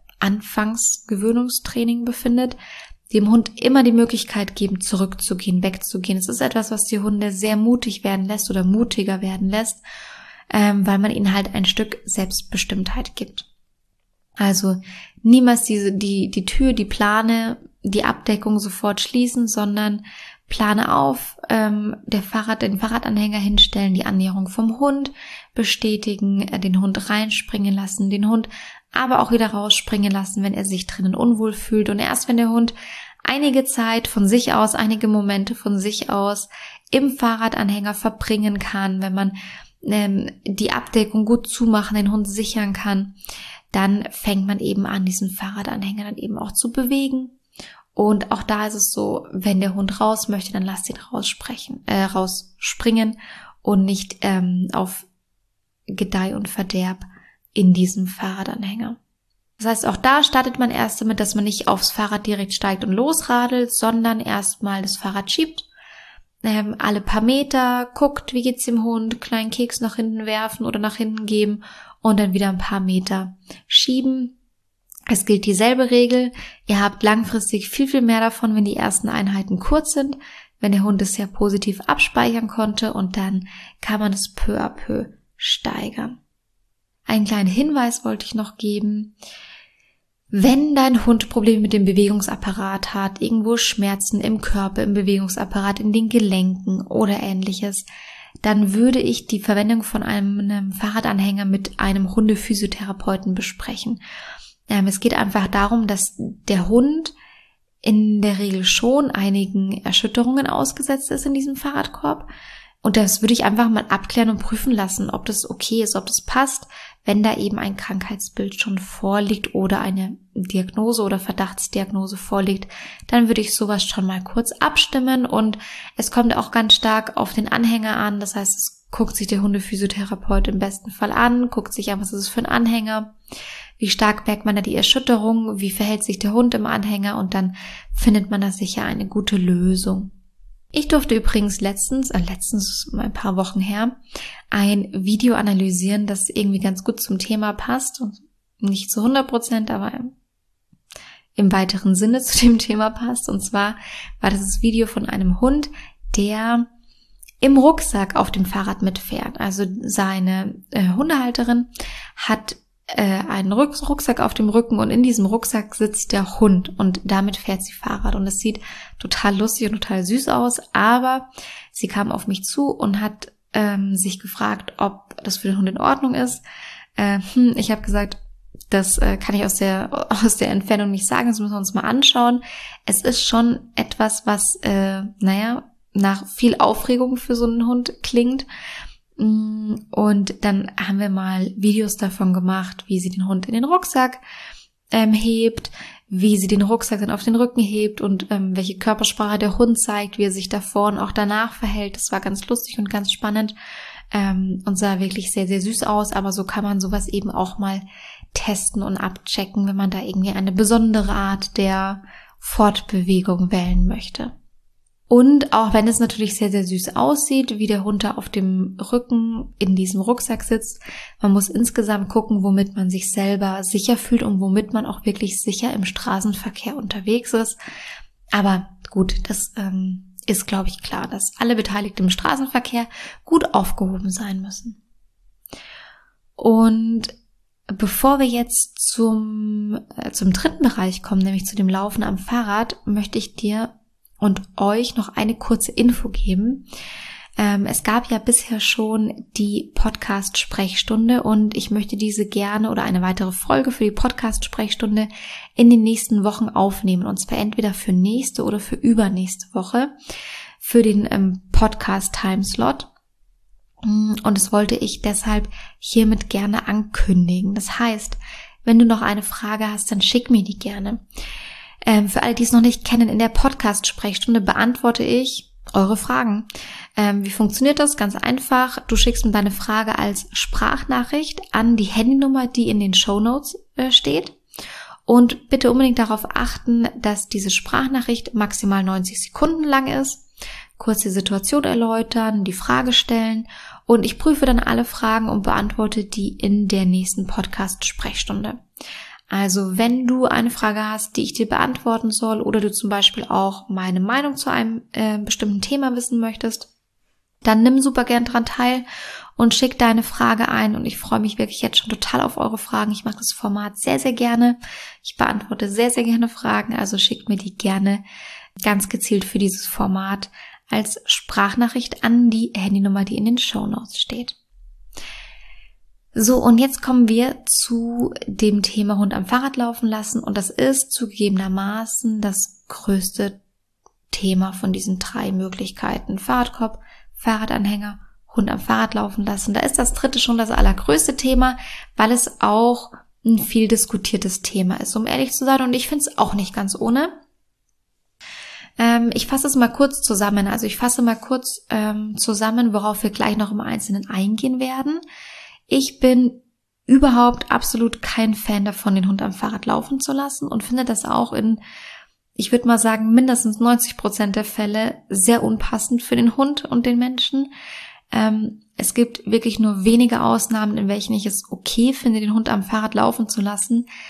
[SPEAKER 1] Anfangsgewöhnungstraining befindet. Dem Hund immer die Möglichkeit geben, zurückzugehen, wegzugehen. Es ist etwas, was die Hunde sehr mutig werden lässt oder mutiger werden lässt, ähm, weil man ihnen halt ein Stück Selbstbestimmtheit gibt. Also niemals diese, die, die Tür, die Plane, die Abdeckung sofort schließen, sondern plane auf, ähm, der Fahrrad, den Fahrradanhänger hinstellen, die Annäherung vom Hund bestätigen, äh, den Hund reinspringen lassen, den Hund aber auch wieder rausspringen lassen, wenn er sich drinnen unwohl fühlt. Und erst wenn der Hund einige Zeit von sich aus, einige Momente von sich aus im Fahrradanhänger verbringen kann, wenn man ähm, die Abdeckung gut zumachen, den Hund sichern kann, dann fängt man eben an, diesen Fahrradanhänger dann eben auch zu bewegen. Und auch da ist es so, wenn der Hund raus möchte, dann lasst ihn raussprechen, äh, rausspringen und nicht ähm, auf Gedeih und Verderb in diesem Fahrradanhänger. Das heißt, auch da startet man erst damit, dass man nicht aufs Fahrrad direkt steigt und losradelt, sondern erstmal das Fahrrad schiebt, ähm, alle paar Meter guckt, wie geht's dem Hund, kleinen Keks nach hinten werfen oder nach hinten geben und dann wieder ein paar Meter schieben, Es gilt dieselbe Regel. Ihr habt langfristig viel, viel mehr davon, wenn die ersten Einheiten kurz sind, wenn der Hund es sehr positiv abspeichern konnte, und dann kann man es peu à peu steigern. Einen kleinen Hinweis wollte ich noch geben. Wenn dein Hund Probleme mit dem Bewegungsapparat hat, irgendwo Schmerzen im Körper, im Bewegungsapparat, in den Gelenken oder ähnliches, dann würde ich die Verwendung von einem, einem Fahrradanhänger mit einem Hundephysiotherapeuten besprechen. Ähm, es geht einfach darum, dass der Hund in der Regel schon einigen Erschütterungen ausgesetzt ist in diesem Fahrradkorb. Und das würde ich einfach mal abklären und prüfen lassen, ob das okay ist, ob das passt, wenn da eben ein Krankheitsbild schon vorliegt oder eine Diagnose oder Verdachtsdiagnose vorliegt. Dann würde ich sowas schon mal kurz abstimmen, und es kommt auch ganz stark auf den Anhänger an. Das heißt, es guckt sich der Hundephysiotherapeut im besten Fall an, guckt sich an, was ist es für ein Anhänger, wie stark merkt man da die Erschütterung, wie verhält sich der Hund im Anhänger, und dann findet man da sicher eine gute Lösung. Ich durfte übrigens letztens, äh, letztens ein paar Wochen her, ein Video analysieren, das irgendwie ganz gut zum Thema passt und nicht zu hundert Prozent, aber im, im weiteren Sinne zu dem Thema passt. Und zwar war das das Video von einem Hund, der im Rucksack auf dem Fahrrad mitfährt. Also seine äh, Hundehalterin hat einen Rucksack auf dem Rücken, und in diesem Rucksack sitzt der Hund, und damit fährt sie Fahrrad, und es sieht total lustig und total süß aus, aber sie kam auf mich zu und hat ähm, sich gefragt, ob das für den Hund in Ordnung ist. Äh, hm, ich habe gesagt, das äh, kann ich aus der aus der Entfernung nicht sagen, das müssen wir uns mal anschauen. Es ist schon etwas, was, äh, naja, nach viel Aufregung für so einen Hund klingt. Und dann haben wir mal Videos davon gemacht, wie sie den Hund in den Rucksack ähm, hebt, wie sie den Rucksack dann auf den Rücken hebt und ähm, welche Körpersprache der Hund zeigt, wie er sich davor und auch danach verhält. Das war ganz lustig und ganz spannend ähm, und sah wirklich sehr, sehr süß aus. Aber so kann man sowas eben auch mal testen und abchecken, wenn man da irgendwie eine besondere Art der Fortbewegung wählen möchte. Und auch wenn es natürlich sehr, sehr süß aussieht, wie der Hund da auf dem Rücken in diesem Rucksack sitzt, man muss insgesamt gucken, womit man sich selber sicher fühlt und womit man auch wirklich sicher im Straßenverkehr unterwegs ist. Aber gut, das ähm, ist, glaube ich, klar, dass alle Beteiligten im Straßenverkehr gut aufgehoben sein müssen. Und bevor wir jetzt zum, äh, zum dritten Bereich kommen, nämlich zu dem Laufen am Fahrrad, möchte ich dir und euch noch eine kurze Info geben. Ähm, es gab ja bisher schon die Podcast-Sprechstunde, und ich möchte diese gerne oder eine weitere Folge für die Podcast-Sprechstunde in den nächsten Wochen aufnehmen, und zwar entweder für nächste oder für übernächste Woche für den ähm, Podcast-Timeslot. Und das wollte ich deshalb hiermit gerne ankündigen. Das heißt, wenn du noch eine Frage hast, dann schick mir die gerne. Ähm, für alle, die es noch nicht kennen, in der Podcast-Sprechstunde beantworte ich eure Fragen. Ähm, wie funktioniert das? Ganz einfach. Du schickst mir deine Frage als Sprachnachricht an die Handynummer, die in den Shownotes äh, steht. Und bitte unbedingt darauf achten, dass diese Sprachnachricht maximal neunzig Sekunden lang ist. Kurz die Situation erläutern, die Frage stellen, und ich prüfe dann alle Fragen und beantworte die in der nächsten Podcast-Sprechstunde. Also wenn du eine Frage hast, die ich dir beantworten soll, oder du zum Beispiel auch meine Meinung zu einem äh, bestimmten Thema wissen möchtest, dann nimm super gern dran teil und schick deine Frage ein, und ich freue mich wirklich jetzt schon total auf eure Fragen. Ich mag das Format sehr, sehr gerne. Ich beantworte sehr, sehr gerne Fragen, also schickt mir die gerne ganz gezielt für dieses Format als Sprachnachricht an die Handynummer, die in den Shownotes steht. So, und jetzt kommen wir zu dem Thema Hund am Fahrrad laufen lassen, und das ist zugegebenermaßen das größte Thema von diesen drei Möglichkeiten. Fahrradkorb, Fahrradanhänger, Hund am Fahrrad laufen lassen. Da ist das dritte schon das allergrößte Thema, weil es auch ein viel diskutiertes Thema ist, um ehrlich zu sein, und ich finde es auch nicht ganz ohne. Ähm, ich fasse es mal kurz zusammen, also ich fasse mal kurz ähm, zusammen, worauf wir gleich noch im Einzelnen eingehen werden. Ich bin überhaupt absolut kein Fan davon, den Hund am Fahrrad laufen zu lassen, und finde das auch in, ich würde mal sagen, mindestens neunzig Prozent der Fälle sehr unpassend für den Hund und den Menschen. Ähm, es gibt wirklich nur wenige Ausnahmen, in welchen ich es okay finde, den Hund am Fahrrad laufen zu lassen.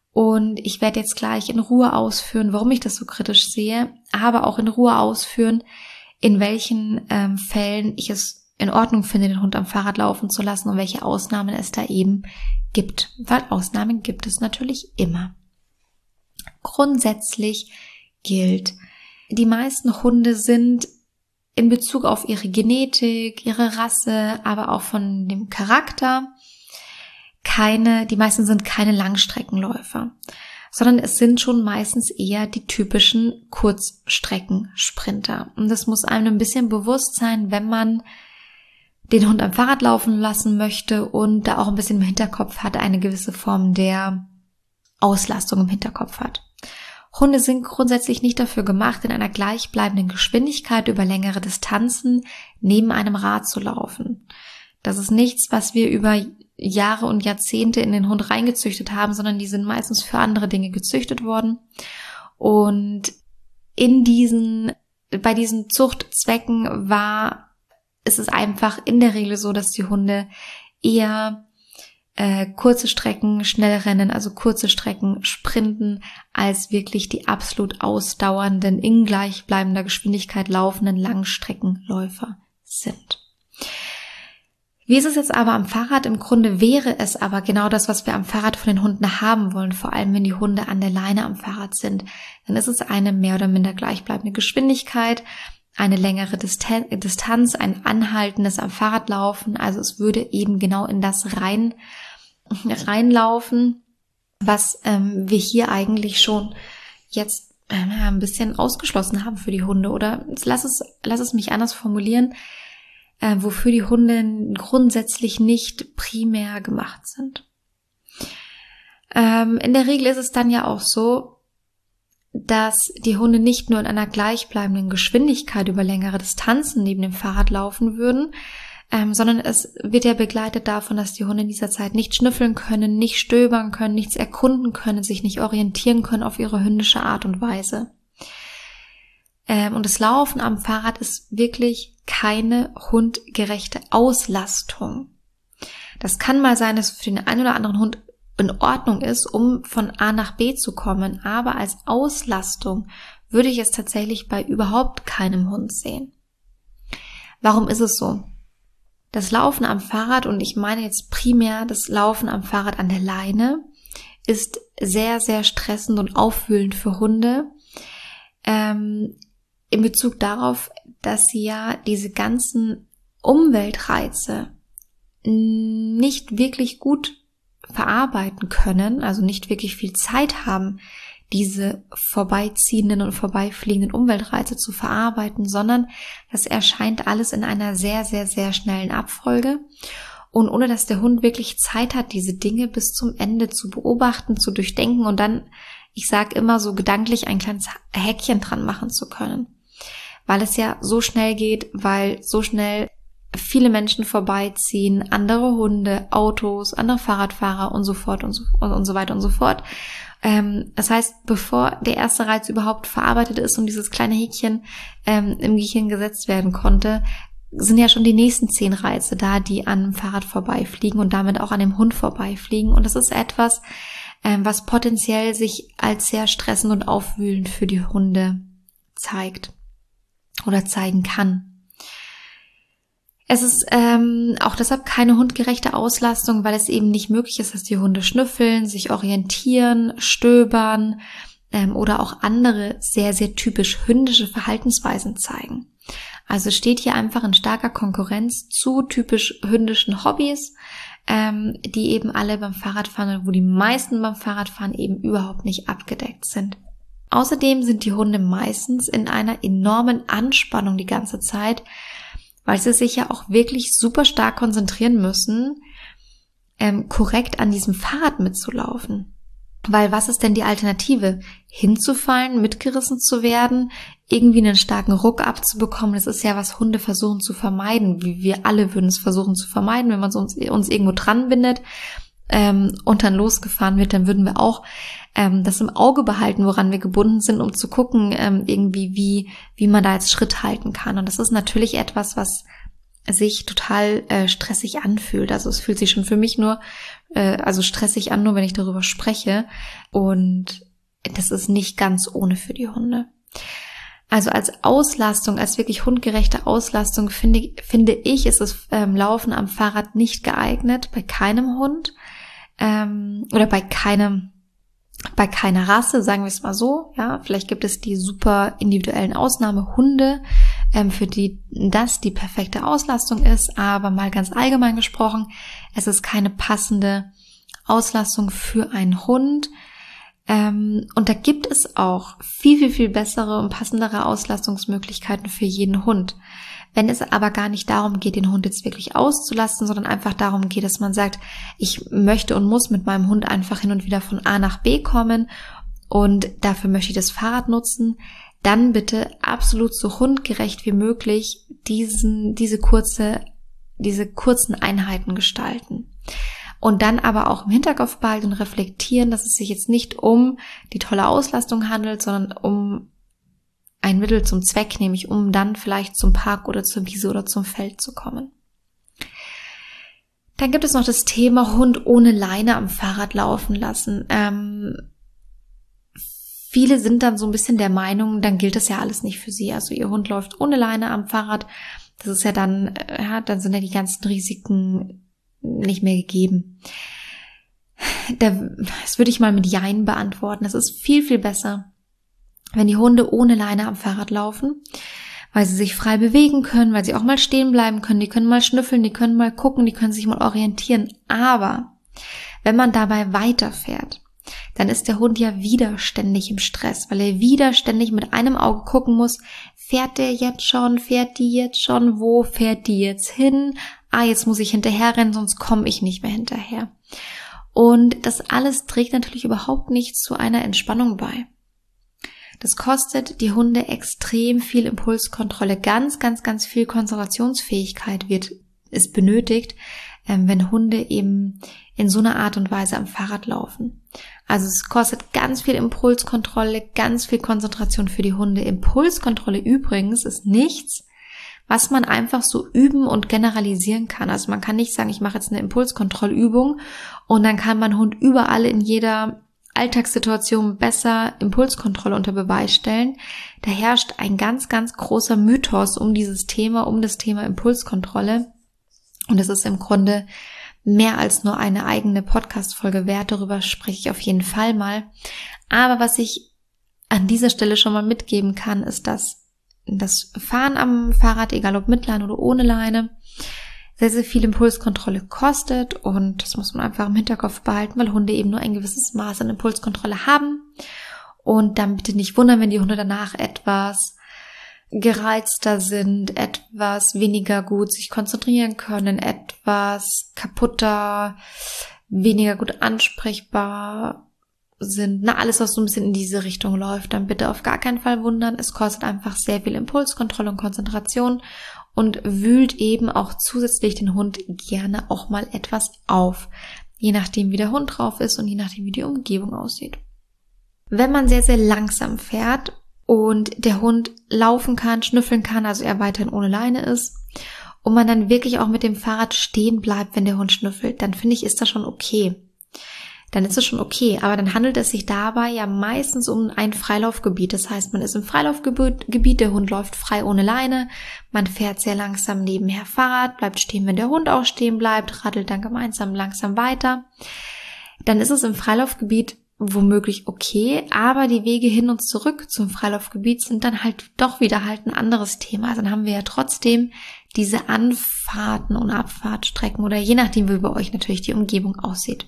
[SPEAKER 1] Und ich werde jetzt gleich in Ruhe ausführen, warum ich das so kritisch sehe, aber auch in Ruhe ausführen, in welchen ähm, Fällen ich es in Ordnung finde, den Hund am Fahrrad laufen zu lassen und welche Ausnahmen es da eben gibt. Weil Ausnahmen gibt es natürlich immer. Grundsätzlich gilt, die meisten Hunde sind in Bezug auf ihre Genetik, ihre Rasse, aber auch von dem Charakter keine, die meisten sind keine Langstreckenläufer, sondern es sind schon meistens eher die typischen Kurzstreckensprinter. Und das muss einem ein bisschen bewusst sein, wenn man den Hund am Fahrrad laufen lassen möchte und da auch ein bisschen im Hinterkopf hat, eine gewisse Form der Auslastung im Hinterkopf hat. Hunde sind grundsätzlich nicht dafür gemacht, in einer gleichbleibenden Geschwindigkeit über längere Distanzen neben einem Rad zu laufen. Das ist nichts, was wir über Jahre und Jahrzehnte in den Hund reingezüchtet haben, sondern die sind meistens für andere Dinge gezüchtet worden. Und in diesen, bei diesen Zuchtzwecken war, ist es einfach in der Regel so, dass die Hunde eher äh, kurze Strecken schnell rennen, also kurze Strecken sprinten, als wirklich die absolut ausdauernden, in gleichbleibender Geschwindigkeit laufenden Langstreckenläufer sind. Wie ist es jetzt aber am Fahrrad? Im Grunde wäre es aber genau das, was wir am Fahrrad von den Hunden haben wollen, vor allem wenn die Hunde an der Leine am Fahrrad sind. Dann ist es eine mehr oder minder gleichbleibende Geschwindigkeit, eine längere Distanz, ein anhaltendes am Fahrrad laufen. Also es würde eben genau in das rein reinlaufen, was ähm, wir hier eigentlich schon jetzt äh, ein bisschen ausgeschlossen haben für die Hunde. Oder lass es, lass es mich anders formulieren. Äh, wofür die Hunde grundsätzlich nicht primär gemacht sind. Ähm, in der Regel ist es dann ja auch so, dass die Hunde nicht nur in einer gleichbleibenden Geschwindigkeit über längere Distanzen neben dem Fahrrad laufen würden, ähm, sondern es wird ja begleitet davon, dass die Hunde in dieser Zeit nicht schnüffeln können, nicht stöbern können, nichts erkunden können, sich nicht orientieren können auf ihre hündische Art und Weise. Ähm, und das Laufen am Fahrrad ist wirklich keine hundgerechte Auslastung. Das kann mal sein, dass es für den einen oder anderen Hund in Ordnung ist, um von A nach B zu kommen, aber als Auslastung würde ich es tatsächlich bei überhaupt keinem Hund sehen. Warum ist es so? Das Laufen am Fahrrad, und ich meine jetzt primär das Laufen am Fahrrad an der Leine, ist sehr, sehr stressend und aufwühlend für Hunde, ähm, in Bezug darauf, dass sie ja diese ganzen Umweltreize nicht wirklich gut verarbeiten können, also nicht wirklich viel Zeit haben, diese vorbeiziehenden und vorbeifliegenden Umweltreize zu verarbeiten, sondern das erscheint alles in einer sehr, sehr, sehr schnellen Abfolge. Und ohne dass der Hund wirklich Zeit hat, diese Dinge bis zum Ende zu beobachten, zu durchdenken und dann, ich sage immer so gedanklich, ein kleines Häkchen dran machen zu können. Weil es ja so schnell geht, weil so schnell viele Menschen vorbeiziehen, andere Hunde, Autos, andere Fahrradfahrer und so fort und so, und so weiter und so fort. Ähm, das heißt, bevor der erste Reiz überhaupt verarbeitet ist und dieses kleine Häkchen ähm, im Gehirn gesetzt werden konnte, sind ja schon die nächsten zehn Reize da, die an dem Fahrrad vorbeifliegen und damit auch an dem Hund vorbeifliegen. Und das ist etwas, ähm, was potenziell sich als sehr stressend und aufwühlend für die Hunde zeigt oder zeigen kann. Es ist ähm, auch deshalb keine hundgerechte Auslastung, weil es eben nicht möglich ist, dass die Hunde schnüffeln, sich orientieren, stöbern ähm, oder auch andere sehr, sehr typisch hündische Verhaltensweisen zeigen. Also steht hier einfach in starker Konkurrenz zu typisch hündischen Hobbys, ähm, die eben alle beim Fahrradfahren, wo die meisten beim Fahrradfahren eben überhaupt nicht abgedeckt sind. Außerdem sind die Hunde meistens in einer enormen Anspannung die ganze Zeit, weil sie sich ja auch wirklich super stark konzentrieren müssen, ähm, korrekt an diesem Fahrrad mitzulaufen. Weil was ist denn die Alternative? Hinzufallen, mitgerissen zu werden, irgendwie einen starken Ruck abzubekommen, das ist ja, was Hunde versuchen zu vermeiden. Wie wir alle würden es versuchen zu vermeiden, wenn man uns, uns irgendwo dran bindet ähm, und dann losgefahren wird, dann würden wir auch ähm, das im Auge behalten, woran wir gebunden sind, um zu gucken, ähm, irgendwie wie wie man da jetzt Schritt halten kann. Und das ist natürlich etwas, was sich total äh, stressig anfühlt. Also es fühlt sich schon für mich nur äh, also stressig an, nur wenn ich darüber spreche. Und das ist nicht ganz ohne für die Hunde. Also als Auslastung, als wirklich hundgerechte Auslastung finde, finde ich, ist das ähm, Laufen am Fahrrad nicht geeignet bei keinem Hund ähm, oder bei keinem, bei keiner Rasse, sagen wir es mal so. Ja, vielleicht gibt es die super individuellen Ausnahmehunde, ähm, für die das die perfekte Auslastung ist. Aber mal ganz allgemein gesprochen, es ist keine passende Auslastung für einen Hund. Und da gibt es auch viel, viel, viel bessere und passendere Auslastungsmöglichkeiten für jeden Hund. Wenn es aber gar nicht darum geht, den Hund jetzt wirklich auszulasten, sondern einfach darum geht, dass man sagt, ich möchte und muss mit meinem Hund einfach hin und wieder von A nach B kommen und dafür möchte ich das Fahrrad nutzen, dann bitte absolut so hundgerecht wie möglich diesen, diese kurze, diese kurzen Einheiten gestalten. Und dann aber auch im Hinterkopf behalten und reflektieren, dass es sich jetzt nicht um die tolle Auslastung handelt, sondern um ein Mittel zum Zweck, nämlich um dann vielleicht zum Park oder zur Wiese oder zum Feld zu kommen. Dann gibt es noch das Thema Hund ohne Leine am Fahrrad laufen lassen. Ähm, viele sind dann so ein bisschen der Meinung, dann gilt das ja alles nicht für sie. Also ihr Hund läuft ohne Leine am Fahrrad. Das ist ja dann, ja, dann sind ja die ganzen Risiken nicht mehr gegeben. Das würde ich mal mit Jein beantworten. Es ist viel, viel besser, wenn die Hunde ohne Leine am Fahrrad laufen, weil sie sich frei bewegen können, weil sie auch mal stehen bleiben können, die können mal schnüffeln, die können mal gucken, die können sich mal orientieren. Aber wenn man dabei weiterfährt, dann ist der Hund ja wieder ständig im Stress, weil er wieder ständig mit einem Auge gucken muss, fährt der jetzt schon, fährt die jetzt schon, wo fährt die jetzt hin? Ah, jetzt muss ich hinterher rennen, sonst komme ich nicht mehr hinterher. Und das alles trägt natürlich überhaupt nicht zu einer Entspannung bei. Das kostet die Hunde extrem viel Impulskontrolle, ganz, ganz, ganz viel Konzentrationsfähigkeit wird, ist benötigt, ähm, wenn Hunde eben in so einer Art und Weise am Fahrrad laufen. Also es kostet ganz viel Impulskontrolle, ganz viel Konzentration für die Hunde. Impulskontrolle übrigens ist nichts, was man einfach so üben und generalisieren kann. Also man kann nicht sagen, ich mache jetzt eine Impulskontrollübung und dann kann mein Hund überall in jeder Alltagssituation besser Impulskontrolle unter Beweis stellen. Da herrscht ein ganz, ganz großer Mythos um dieses Thema, um das Thema Impulskontrolle. Und es ist im Grunde mehr als nur eine eigene Podcast-Folge wert. Darüber spreche ich auf jeden Fall mal. Aber was ich an dieser Stelle schon mal mitgeben kann, ist, dass das Fahren am Fahrrad, egal ob mit Leine oder ohne Leine, sehr, sehr viel Impulskontrolle kostet und das muss man einfach im Hinterkopf behalten, weil Hunde eben nur ein gewisses Maß an Impulskontrolle haben und dann bitte nicht wundern, wenn die Hunde danach etwas gereizter sind, etwas weniger gut sich konzentrieren können, etwas kaputter, weniger gut ansprechbar sind, na, alles, was so ein bisschen in diese Richtung läuft, dann bitte auf gar keinen Fall wundern. Es kostet einfach sehr viel Impulskontrolle und Konzentration und wühlt eben auch zusätzlich den Hund gerne auch mal etwas auf, je nachdem, wie der Hund drauf ist und je nachdem, wie die Umgebung aussieht. Wenn man sehr, sehr langsam fährt und der Hund laufen kann, schnüffeln kann, also er weiterhin ohne Leine ist und man dann wirklich auch mit dem Fahrrad stehen bleibt, wenn der Hund schnüffelt, dann finde ich, ist das schon okay. Dann ist es schon okay, aber dann handelt es sich dabei ja meistens um ein Freilaufgebiet. Das heißt, man ist im Freilaufgebiet, der Hund läuft frei ohne Leine, man fährt sehr langsam nebenher Fahrrad, bleibt stehen, wenn der Hund auch stehen bleibt, radelt dann gemeinsam langsam weiter. Dann ist es im Freilaufgebiet womöglich okay, aber die Wege hin und zurück zum Freilaufgebiet sind dann halt doch wieder halt ein anderes Thema. Also dann haben wir ja trotzdem diese Anfahrten und Abfahrtstrecken oder je nachdem, wie bei euch natürlich die Umgebung aussieht.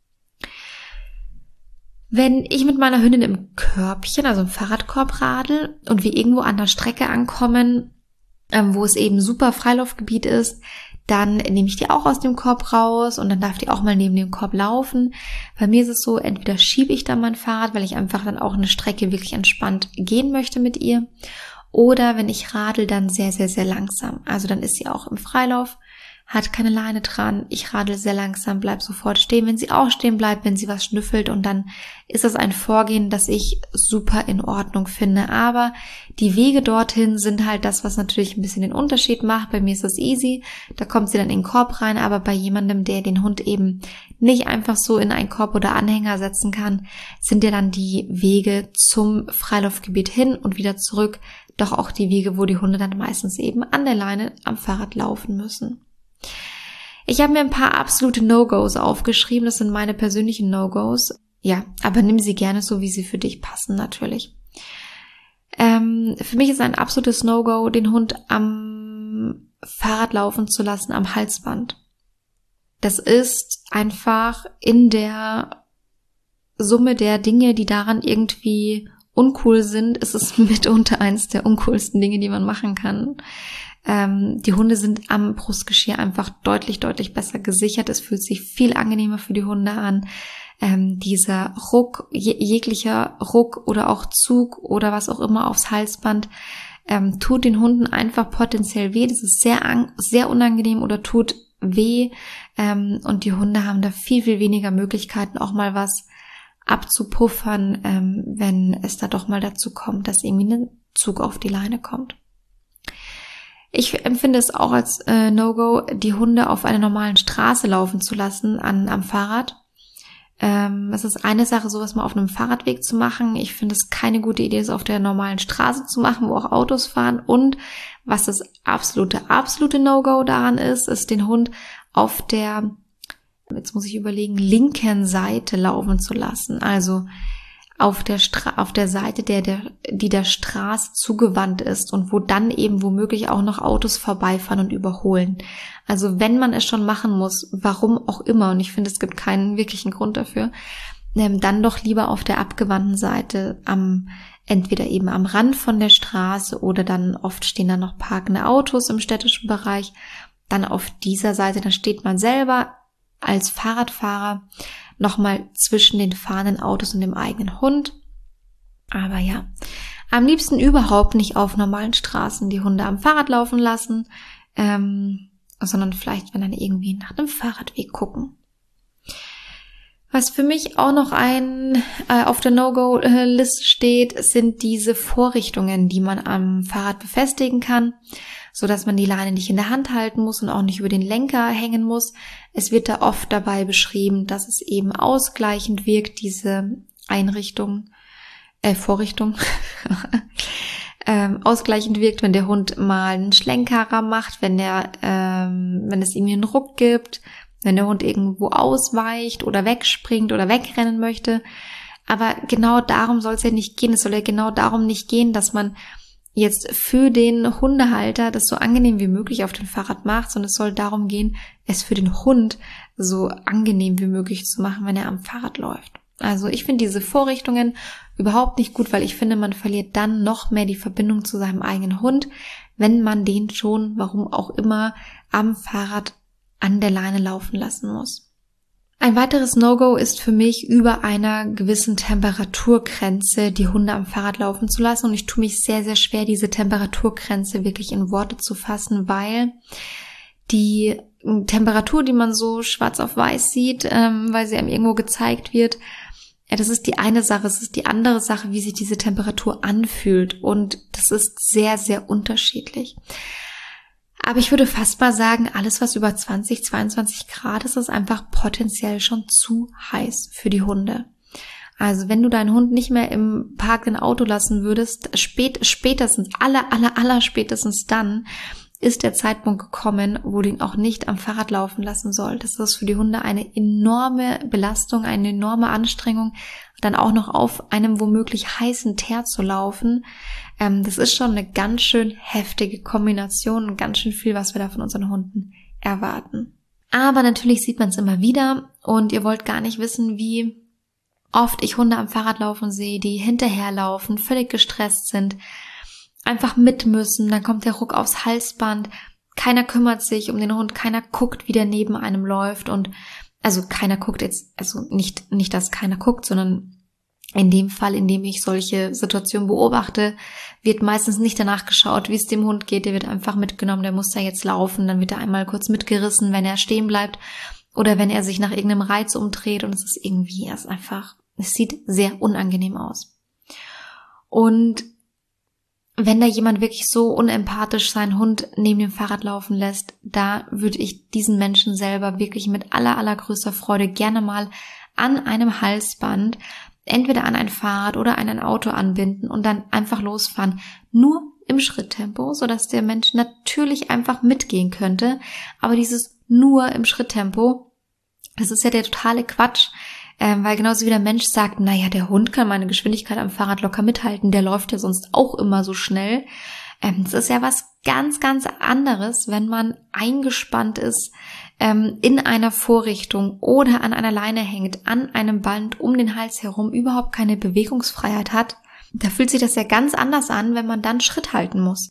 [SPEAKER 1] Wenn ich mit meiner Hündin im Körbchen, also im Fahrradkorb radel und wir irgendwo an der Strecke ankommen, ähm, wo es eben super Freilaufgebiet ist, dann nehme ich die auch aus dem Korb raus und dann darf die auch mal neben dem Korb laufen. Bei mir ist es so, entweder schiebe ich dann mein Fahrrad, weil ich einfach dann auch eine Strecke wirklich entspannt gehen möchte mit ihr, oder wenn ich radel, dann sehr, sehr, sehr langsam. Also dann ist sie auch im Freilauf, hat keine Leine dran, ich radel sehr langsam, bleib sofort stehen, wenn sie auch stehen bleibt, wenn sie was schnüffelt, und dann ist das ein Vorgehen, das ich super in Ordnung finde. Aber die Wege dorthin sind halt das, was natürlich ein bisschen den Unterschied macht. Bei mir ist das easy, da kommt sie dann in den Korb rein, aber bei jemandem, der den Hund eben nicht einfach so in einen Korb oder Anhänger setzen kann, sind ja dann die Wege zum Freilaufgebiet hin und wieder zurück doch auch die Wege, wo die Hunde dann meistens eben an der Leine am Fahrrad laufen müssen. Ich habe mir ein paar absolute No-Gos aufgeschrieben, das sind meine persönlichen No-Gos. Ja, aber nimm sie gerne so, wie sie für dich passen, natürlich. Ähm, für mich ist ein absolutes No-Go, den Hund am Fahrrad laufen zu lassen, am Halsband. Das ist einfach in der Summe der Dinge, die daran irgendwie uncool sind, ist es mitunter eins der uncoolsten Dinge, die man machen kann. Ähm, die Hunde sind am Brustgeschirr einfach deutlich, deutlich besser gesichert. Es fühlt sich viel angenehmer für die Hunde an. Ähm, dieser Ruck, je, jeglicher Ruck oder auch Zug oder was auch immer aufs Halsband, ähm, tut den Hunden einfach potenziell weh. Das ist sehr, an, sehr unangenehm oder tut weh. Ähm, und die Hunde haben da viel, viel weniger Möglichkeiten, auch mal was abzupuffern, ähm, wenn es da doch mal dazu kommt, dass irgendwie ein Zug auf die Leine kommt. Ich empfinde es auch als äh, No-Go, die Hunde auf einer normalen Straße laufen zu lassen an am Fahrrad. Ähm, es ist eine Sache, sowas mal auf einem Fahrradweg zu machen. Ich finde es keine gute Idee, es auf der normalen Straße zu machen, wo auch Autos fahren. Und was das absolute, absolute No-Go daran ist, ist den Hund auf der, jetzt muss ich überlegen, linken Seite laufen zu lassen. Also auf der Stra- auf der Seite, der, der, die der Straße zugewandt ist und wo dann eben womöglich auch noch Autos vorbeifahren und überholen. Also wenn man es schon machen muss, warum auch immer, und ich finde, es gibt keinen wirklichen Grund dafür, ähm, dann doch lieber auf der abgewandten Seite, am entweder eben am Rand von der Straße oder dann oft stehen da noch parkende Autos im städtischen Bereich, dann auf dieser Seite, dann steht man selber als Fahrradfahrer nochmal zwischen den fahrenden Autos und dem eigenen Hund. Aber ja, am liebsten überhaupt nicht auf normalen Straßen die Hunde am Fahrrad laufen lassen, ähm, sondern vielleicht, wenn dann irgendwie nach einem Fahrradweg gucken. Was für mich auch noch ein äh, auf der No-Go-Liste steht, sind diese Vorrichtungen, die man am Fahrrad befestigen kann, so dass man die Leine nicht in der Hand halten muss und auch nicht über den Lenker hängen muss. Es wird da oft dabei beschrieben, dass es eben ausgleichend wirkt, diese Einrichtung, äh, Vorrichtung, ähm, ausgleichend wirkt, wenn der Hund mal einen Schlenkerer macht, wenn der, ähm, wenn es irgendwie einen Ruck gibt, wenn der Hund irgendwo ausweicht oder wegspringt oder wegrennen möchte. Aber genau darum soll es ja nicht gehen. Es soll ja genau darum nicht gehen, dass man jetzt für den Hundehalter das so angenehm wie möglich auf dem Fahrrad macht, sondern es soll darum gehen, es für den Hund so angenehm wie möglich zu machen, wenn er am Fahrrad läuft. Also ich finde diese Vorrichtungen überhaupt nicht gut, weil ich finde, man verliert dann noch mehr die Verbindung zu seinem eigenen Hund, wenn man den schon, warum auch immer, am Fahrrad an der Leine laufen lassen muss. Ein weiteres No-Go ist für mich, über einer gewissen Temperaturgrenze die Hunde am Fahrrad laufen zu lassen. Und ich tue mich sehr, sehr schwer, diese Temperaturgrenze wirklich in Worte zu fassen, weil die Temperatur, die man so schwarz auf weiß sieht, ähm, weil sie einem irgendwo gezeigt wird, ja, das ist die eine Sache. Es ist die andere Sache, wie sich diese Temperatur anfühlt. Und das ist sehr, sehr unterschiedlich. Aber ich würde fast mal sagen, alles, was über zwanzig, zweiundzwanzig Grad ist, ist einfach potenziell schon zu heiß für die Hunde. Also wenn du deinen Hund nicht mehr im parkenden Auto lassen würdest, spät, spätestens, aller, aller, aller spätestens dann ist der Zeitpunkt gekommen, wo du ihn auch nicht am Fahrrad laufen lassen solltest. Das ist für die Hunde eine enorme Belastung, eine enorme Anstrengung, dann auch noch auf einem womöglich heißen Teer zu laufen. Ähm, das ist schon eine ganz schön heftige Kombination und ganz schön viel, was wir da von unseren Hunden erwarten. Aber natürlich sieht man es immer wieder und ihr wollt gar nicht wissen, wie oft ich Hunde am Fahrrad laufen sehe, die hinterherlaufen, völlig gestresst sind, einfach mit müssen, dann kommt der Ruck aufs Halsband, keiner kümmert sich um den Hund, keiner guckt, wie der neben einem läuft und also keiner guckt jetzt, also nicht, nicht, dass keiner guckt, sondern In dem Fall, in dem ich solche Situationen beobachte, wird meistens nicht danach geschaut, wie es dem Hund geht. Der wird einfach mitgenommen, der muss da jetzt laufen. Dann wird er einmal kurz mitgerissen, wenn er stehen bleibt oder wenn er sich nach irgendeinem Reiz umdreht. Und es ist irgendwie, es ist einfach, es sieht sehr unangenehm aus. Und wenn da jemand wirklich so unempathisch seinen Hund neben dem Fahrrad laufen lässt, da würde ich diesen Menschen selber wirklich mit aller, allergrößter Freude gerne mal an einem Halsband entweder an ein Fahrrad oder an ein Auto anbinden und dann einfach losfahren. Nur im Schritttempo, sodass der Mensch natürlich einfach mitgehen könnte. Aber dieses nur im Schritttempo, das ist ja der totale Quatsch. Ähm, weil genauso wie der Mensch sagt, naja, der Hund kann meine Geschwindigkeit am Fahrrad locker mithalten, der läuft ja sonst auch immer so schnell. Ähm, das ist ja was ganz, ganz anderes, wenn man eingespannt ist ähm, in einer Vorrichtung oder an einer Leine hängt, an einem Band um den Hals herum, überhaupt keine Bewegungsfreiheit hat. Da fühlt sich das ja ganz anders an, wenn man dann Schritt halten muss.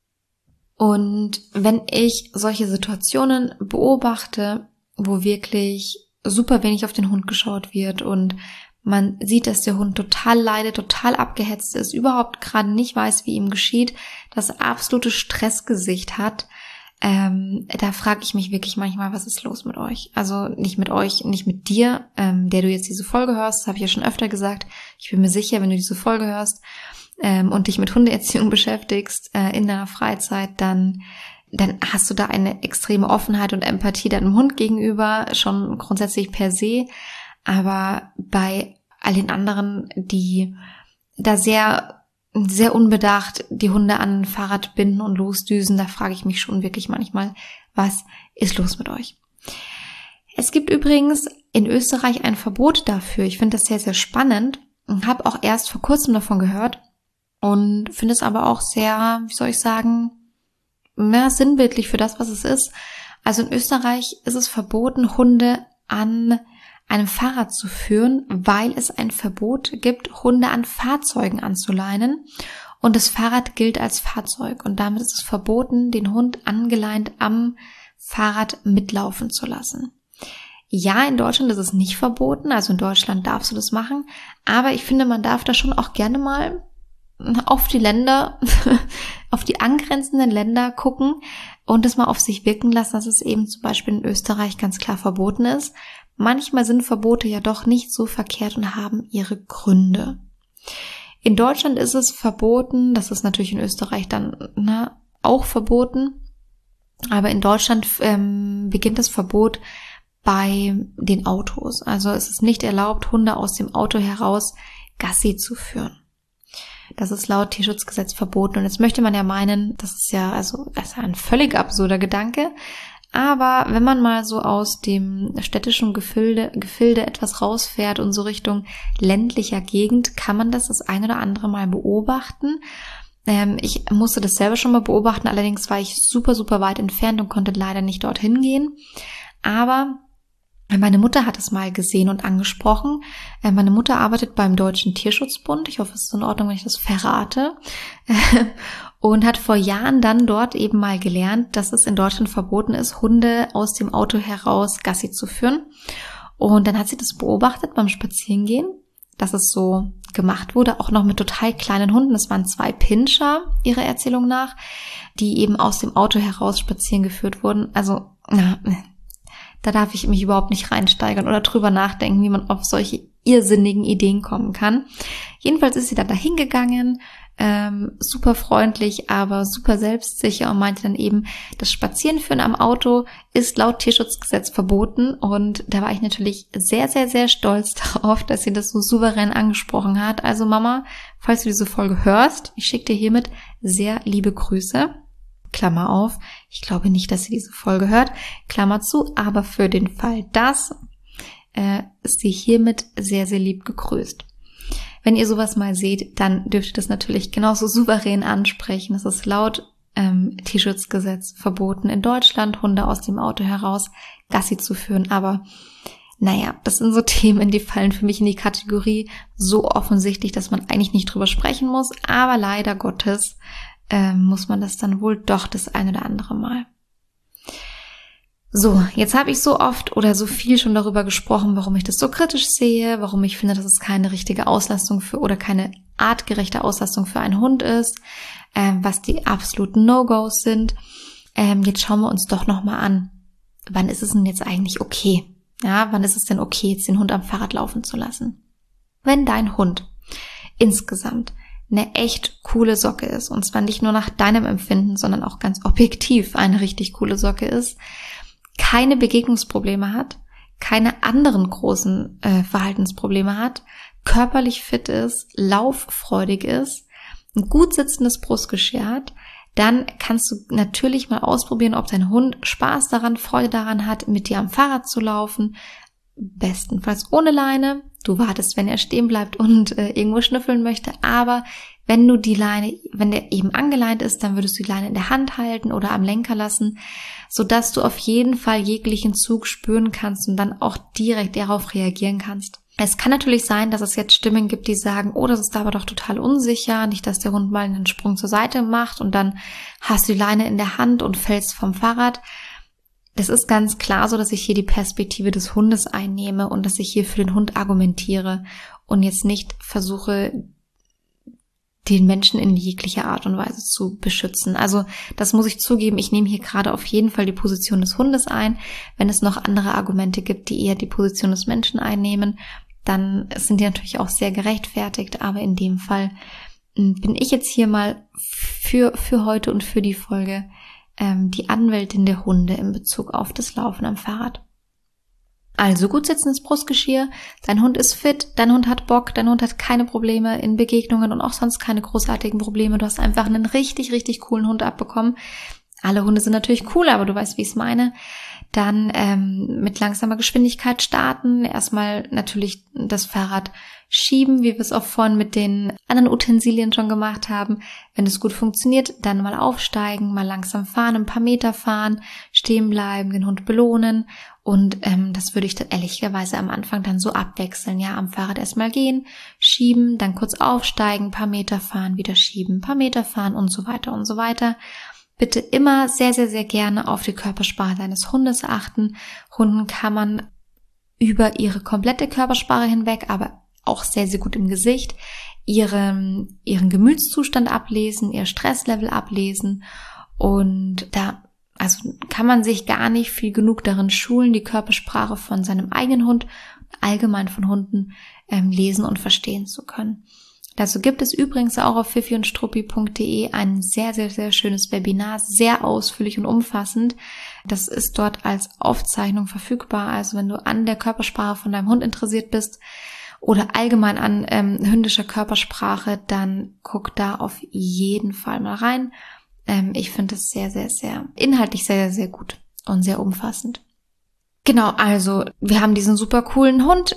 [SPEAKER 1] Und wenn ich solche Situationen beobachte, wo wirklich super wenig auf den Hund geschaut wird und man sieht, dass der Hund total leidet, total abgehetzt ist, überhaupt gerade nicht weiß, wie ihm geschieht, das absolute Stressgesicht hat, ähm, da frage ich mich wirklich manchmal, was ist los mit euch? Also nicht mit euch, nicht mit dir, ähm, der du jetzt diese Folge hörst, das habe ich ja schon öfter gesagt. Ich bin mir sicher, wenn du diese Folge hörst ähm, und dich mit Hundeerziehung beschäftigst äh, in deiner Freizeit, dann dann hast du da eine extreme Offenheit und Empathie deinem Hund gegenüber, schon grundsätzlich per se. Aber bei all den anderen, die da sehr, sehr unbedacht die Hunde an ein Fahrrad binden und losdüsen, da frage ich mich schon wirklich manchmal, was ist los mit euch? Es gibt übrigens in Österreich ein Verbot dafür. Ich finde das sehr, sehr spannend und habe auch erst vor kurzem davon gehört und finde es aber auch sehr, wie soll ich sagen, mehr sinnbildlich für das, was es ist. Also in Österreich ist es verboten, Hunde an einem Fahrrad zu führen, weil es ein Verbot gibt, Hunde an Fahrzeugen anzuleinen. Und das Fahrrad gilt als Fahrzeug. Und damit ist es verboten, den Hund angeleint am Fahrrad mitlaufen zu lassen. Ja, in Deutschland ist es nicht verboten. Also in Deutschland darfst du das machen. Aber ich finde, man darf da schon auch gerne mal auf die Länder, auf die angrenzenden Länder gucken und das mal auf sich wirken lassen, dass es eben zum Beispiel in Österreich ganz klar verboten ist. Manchmal sind Verbote ja doch nicht so verkehrt und haben ihre Gründe. In Deutschland ist es verboten, das ist natürlich in Österreich dann na, auch verboten, aber in Deutschland ähm, beginnt das Verbot bei den Autos. Also es ist nicht erlaubt, Hunde aus dem Auto heraus Gassi zu führen. Das ist laut Tierschutzgesetz verboten. Und jetzt möchte man ja meinen, das ist ja also das ist ja ein völlig absurder Gedanke. Aber wenn man mal so aus dem städtischen Gefilde, Gefilde etwas rausfährt und so Richtung ländlicher Gegend, kann man das das ein oder andere Mal beobachten. Ähm, ich musste das selber schon mal beobachten, allerdings war ich super, super weit entfernt und konnte leider nicht dorthin gehen. Aber meine Mutter hat es mal gesehen und angesprochen. Meine Mutter arbeitet beim Deutschen Tierschutzbund. Ich hoffe, es ist in Ordnung, wenn ich das verrate. Und hat vor Jahren dann dort eben mal gelernt, dass es in Deutschland verboten ist, Hunde aus dem Auto heraus Gassi zu führen. Und dann hat sie das beobachtet beim Spazierengehen, dass es so gemacht wurde, auch noch mit total kleinen Hunden. Das waren zwei Pinscher, ihrer Erzählung nach, die eben aus dem Auto heraus spazieren geführt wurden. Also, na, da darf ich mich überhaupt nicht reinsteigern oder drüber nachdenken, wie man auf solche irrsinnigen Ideen kommen kann. Jedenfalls ist sie dann dahin gegangen, ähm, super freundlich, aber super selbstsicher und meinte dann eben, das Spazierenführen am Auto ist laut Tierschutzgesetz verboten. Und da war ich natürlich sehr, sehr, sehr stolz darauf, dass sie das so souverän angesprochen hat. Also Mama, falls du diese Folge hörst, ich schicke dir hiermit sehr liebe Grüße. Klammer auf, ich glaube nicht, dass sie diese Folge hört, Klammer zu, aber für den Fall das, äh, ist sie hiermit sehr, sehr lieb gegrüßt. Wenn ihr sowas mal seht, dann dürft ihr das natürlich genauso souverän ansprechen. Es ist laut ähm, Tierschutzgesetz verboten, in Deutschland Hunde aus dem Auto heraus Gassi zu führen, aber naja, das sind so Themen, die fallen für mich in die Kategorie so offensichtlich, dass man eigentlich nicht drüber sprechen muss, aber leider Gottes muss man das dann wohl doch das ein oder andere Mal. So, jetzt habe ich so oft oder so viel schon darüber gesprochen, warum ich das so kritisch sehe, warum ich finde, dass es keine richtige Auslastung für oder keine artgerechte Auslastung für einen Hund ist, ähm, was die absoluten No-Gos sind. Ähm, jetzt schauen wir uns doch nochmal an, wann ist es denn jetzt eigentlich okay? Ja, wann ist es denn okay, jetzt den Hund am Fahrrad laufen zu lassen? Wenn dein Hund insgesamt eine echt coole Socke ist, und zwar nicht nur nach deinem Empfinden, sondern auch ganz objektiv eine richtig coole Socke ist, keine Begegnungsprobleme hat, keine anderen großen äh, Verhaltensprobleme hat, körperlich fit ist, lauffreudig ist, ein gut sitzendes Brustgeschirr hat, dann kannst du natürlich mal ausprobieren, ob dein Hund Spaß daran, Freude daran hat, mit dir am Fahrrad zu laufen. Bestenfalls ohne Leine. Du wartest, wenn er stehen bleibt und äh, irgendwo schnüffeln möchte. Aber wenn du die Leine, wenn der eben angeleint ist, dann würdest du die Leine in der Hand halten oder am Lenker lassen, sodass du auf jeden Fall jeglichen Zug spüren kannst und dann auch direkt darauf reagieren kannst. Es kann natürlich sein, dass es jetzt Stimmen gibt, die sagen, oh, das ist aber doch total unsicher, nicht, dass der Hund mal einen Sprung zur Seite macht und dann hast du die Leine in der Hand und fällst vom Fahrrad. Das ist ganz klar so, dass ich hier die Perspektive des Hundes einnehme und dass ich hier für den Hund argumentiere und jetzt nicht versuche, den Menschen in jeglicher Art und Weise zu beschützen. Also das muss ich zugeben, ich nehme hier gerade auf jeden Fall die Position des Hundes ein. Wenn es noch andere Argumente gibt, die eher die Position des Menschen einnehmen, dann sind die natürlich auch sehr gerechtfertigt. Aber in dem Fall bin ich jetzt hier mal für, für heute und für die Folge ähm, die Anwältin der Hunde in Bezug auf das Laufen am Fahrrad. Also gut sitzendes Brustgeschirr, dein Hund ist fit, dein Hund hat Bock, dein Hund hat keine Probleme in Begegnungen und auch sonst keine großartigen Probleme. Du hast einfach einen richtig, richtig coolen Hund abbekommen. Alle Hunde sind natürlich cool, aber du weißt, wie ich es meine. Dann ähm, mit langsamer Geschwindigkeit starten, erstmal natürlich das Fahrrad schieben, wie wir es auch vorhin mit den anderen Utensilien schon gemacht haben. Wenn es gut funktioniert, dann mal aufsteigen, mal langsam fahren, ein paar Meter fahren, stehen bleiben, den Hund belohnen. Und ähm, das würde ich dann ehrlicherweise am Anfang dann so abwechseln. Ja, am Fahrrad erstmal gehen, schieben, dann kurz aufsteigen, paar Meter fahren, wieder schieben, paar Meter fahren und so weiter und so weiter. Bitte immer sehr, sehr, sehr gerne auf die Körpersprache deines Hundes achten. Hunden kann man über ihre komplette Körpersprache hinweg, aber auch sehr, sehr gut im Gesicht, ihren, ihren Gemütszustand ablesen, ihr Stresslevel ablesen. Und da also kann man sich gar nicht viel genug darin schulen, die Körpersprache von seinem eigenen Hund, allgemein von Hunden, ähm, lesen und verstehen zu können. Dazu gibt es übrigens auch auf fifi und struppi punkt de ein sehr, sehr, sehr schönes Webinar, sehr ausführlich und umfassend. Das ist dort als Aufzeichnung verfügbar. Also wenn du an der Körpersprache von deinem Hund interessiert bist oder allgemein an ähm, hündischer Körpersprache, dann guck da auf jeden Fall mal rein. Ähm, ich finde es sehr, sehr, sehr inhaltlich sehr, sehr, sehr gut und sehr umfassend. Genau, also wir haben diesen super coolen Hund.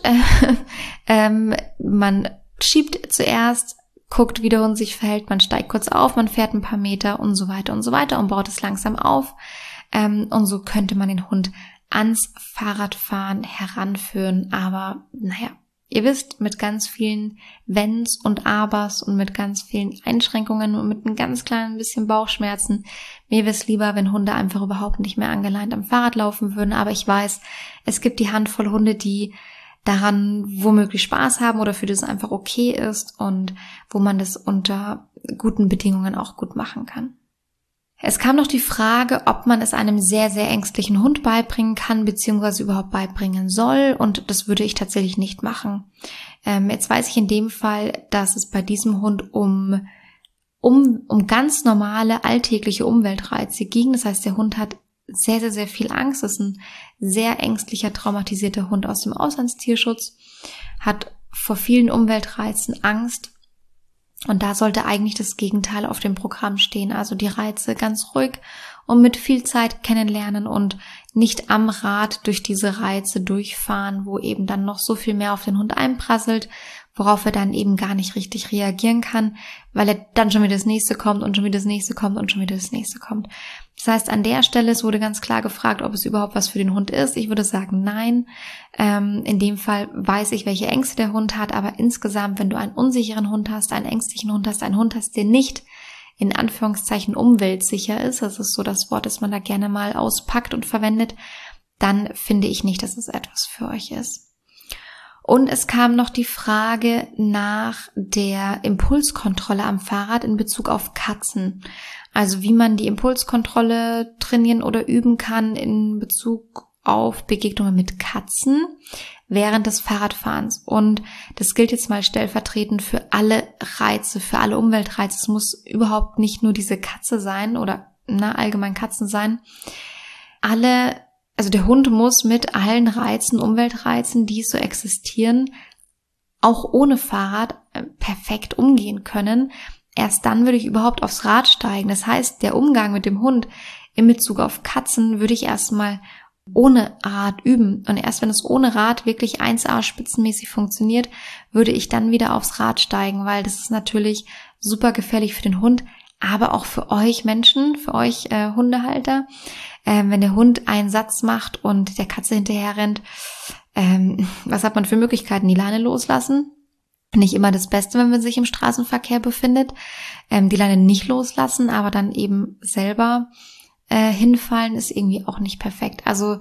[SPEAKER 1] ähm, man schiebt zuerst, guckt, wie der Hund sich verhält, man steigt kurz auf, man fährt ein paar Meter und so weiter und so weiter und baut es langsam auf. Ähm, und so könnte man den Hund ans Fahrradfahren heranführen. Aber naja, ihr wisst, mit ganz vielen Wenns und Abers und mit ganz vielen Einschränkungen und mit einem ganz kleinen bisschen Bauchschmerzen. Mir wäre es lieber, wenn Hunde einfach überhaupt nicht mehr angeleint am Fahrrad laufen würden. Aber ich weiß, es gibt die Handvoll Hunde, die daran womöglich Spaß haben oder für das es einfach okay ist und wo man das unter guten Bedingungen auch gut machen kann. Es kam noch die Frage, ob man es einem sehr, sehr ängstlichen Hund beibringen kann, beziehungsweise überhaupt beibringen soll, und das würde ich tatsächlich nicht machen. Ähm, jetzt weiß ich in dem Fall, dass es bei diesem Hund um, um, um ganz normale alltägliche Umweltreize ging. Das heißt, der Hund hat sehr, sehr, sehr viel Angst. Das ist ein sehr ängstlicher, traumatisierter Hund aus dem Auslandstierschutz, hat vor vielen Umweltreizen Angst. Und da sollte eigentlich das Gegenteil auf dem Programm stehen. Also die Reize ganz ruhig und mit viel Zeit kennenlernen und nicht am Rad durch diese Reize durchfahren, wo eben dann noch so viel mehr auf den Hund einprasselt, worauf er dann eben gar nicht richtig reagieren kann, weil er dann schon wieder das nächste kommt und schon wieder das nächste kommt und schon wieder das nächste kommt. Das heißt, an der Stelle, es wurde ganz klar gefragt, ob es überhaupt was für den Hund ist. Ich würde sagen, nein. Ähm, in dem Fall weiß ich, welche Ängste der Hund hat, aber insgesamt, wenn du einen unsicheren Hund hast, einen ängstlichen Hund hast, einen Hund hast, der nicht in Anführungszeichen umweltsicher ist, das ist so das Wort, das man da gerne mal auspackt und verwendet, dann finde ich nicht, dass es etwas für euch ist. Und es kam noch die Frage nach der Impulskontrolle am Fahrrad in Bezug auf Katzen. Also wie man die Impulskontrolle trainieren oder üben kann in Bezug auf Begegnungen mit Katzen während des Fahrradfahrens. Und das gilt jetzt mal stellvertretend für alle Reize, für alle Umweltreize. Es muss überhaupt nicht nur diese Katze sein oder na, allgemein Katzen sein. Alle, also der Hund muss mit allen Reizen, Umweltreizen, die so existieren, auch ohne Fahrrad perfekt umgehen können. Erst dann würde ich überhaupt aufs Rad steigen. Das heißt, der Umgang mit dem Hund in Bezug auf Katzen würde ich erstmal ohne Rad üben. Und erst wenn es ohne Rad wirklich eins A spitzenmäßig funktioniert, würde ich dann wieder aufs Rad steigen, weil das ist natürlich super gefährlich für den Hund, aber auch für euch Menschen, für euch äh, Hundehalter. Ähm, wenn der Hund einen Satz macht und der Katze hinterher rennt, ähm, was hat man für Möglichkeiten? Die Leine loslassen? Nicht immer das Beste, wenn man sich im Straßenverkehr befindet. Ähm, die Leine nicht loslassen, aber dann eben selber Äh, hinfallen ist irgendwie auch nicht perfekt. Also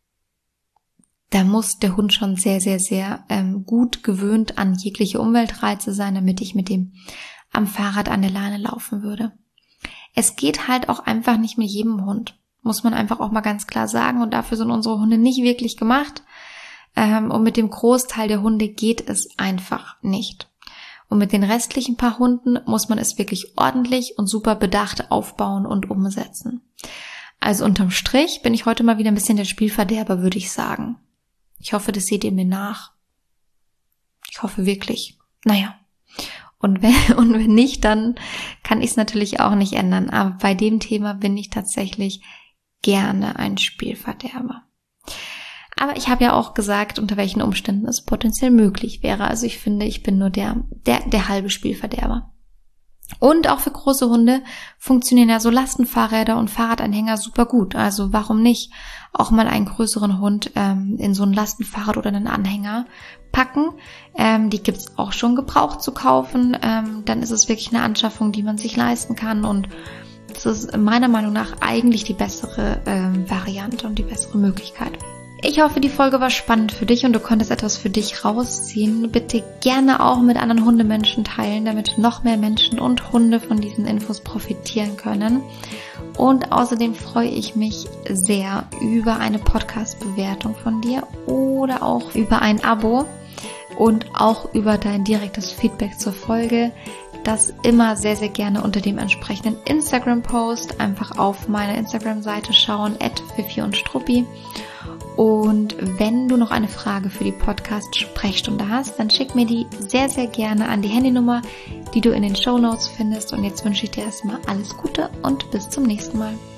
[SPEAKER 1] da muss der Hund schon sehr, sehr, sehr ähm, gut gewöhnt an jegliche Umweltreize sein, damit ich mit dem am Fahrrad an der Leine laufen würde. Es geht halt auch einfach nicht mit jedem Hund, muss man einfach auch mal ganz klar sagen. Und dafür sind unsere Hunde nicht wirklich gemacht. Ähm, und mit dem Großteil der Hunde geht es einfach nicht. Und mit den restlichen paar Hunden muss man es wirklich ordentlich und super bedacht aufbauen und umsetzen. Also unterm Strich bin ich heute mal wieder ein bisschen der Spielverderber, würde ich sagen. Ich hoffe, das seht ihr mir nach. Ich hoffe wirklich. Naja. Und wenn, und wenn nicht, dann kann ich es natürlich auch nicht ändern. Aber bei dem Thema bin ich tatsächlich gerne ein Spielverderber. Aber ich habe ja auch gesagt, unter welchen Umständen es potenziell möglich wäre. Also ich finde, ich bin nur der, der, der halbe Spielverderber. Und auch für große Hunde funktionieren ja so Lastenfahrräder und Fahrradanhänger super gut. Also warum nicht auch mal einen größeren Hund ähm, in so ein Lastenfahrrad oder einen Anhänger packen. Ähm, die gibt's auch schon gebraucht zu kaufen. Ähm, dann ist es wirklich eine Anschaffung, die man sich leisten kann. Und das ist meiner Meinung nach eigentlich die bessere ähm, Variante und die bessere Möglichkeit. Ich hoffe, die Folge war spannend für dich und du konntest etwas für dich rausziehen. Bitte gerne auch mit anderen Hundemenschen teilen, damit noch mehr Menschen und Hunde von diesen Infos profitieren können. Und außerdem freue ich mich sehr über eine Podcast-Bewertung von dir oder auch über ein Abo und auch über dein direktes Feedback zur Folge. Das immer sehr, sehr gerne unter dem entsprechenden Instagram-Post. Einfach auf meine Instagram-Seite schauen, at Fifi und Struppi. Und wenn du noch eine Frage für die Podcast-Sprechstunde hast, dann schick mir die sehr, sehr gerne an die Handynummer, die du in den Shownotes findest. Und jetzt wünsche ich dir erstmal alles Gute und bis zum nächsten Mal.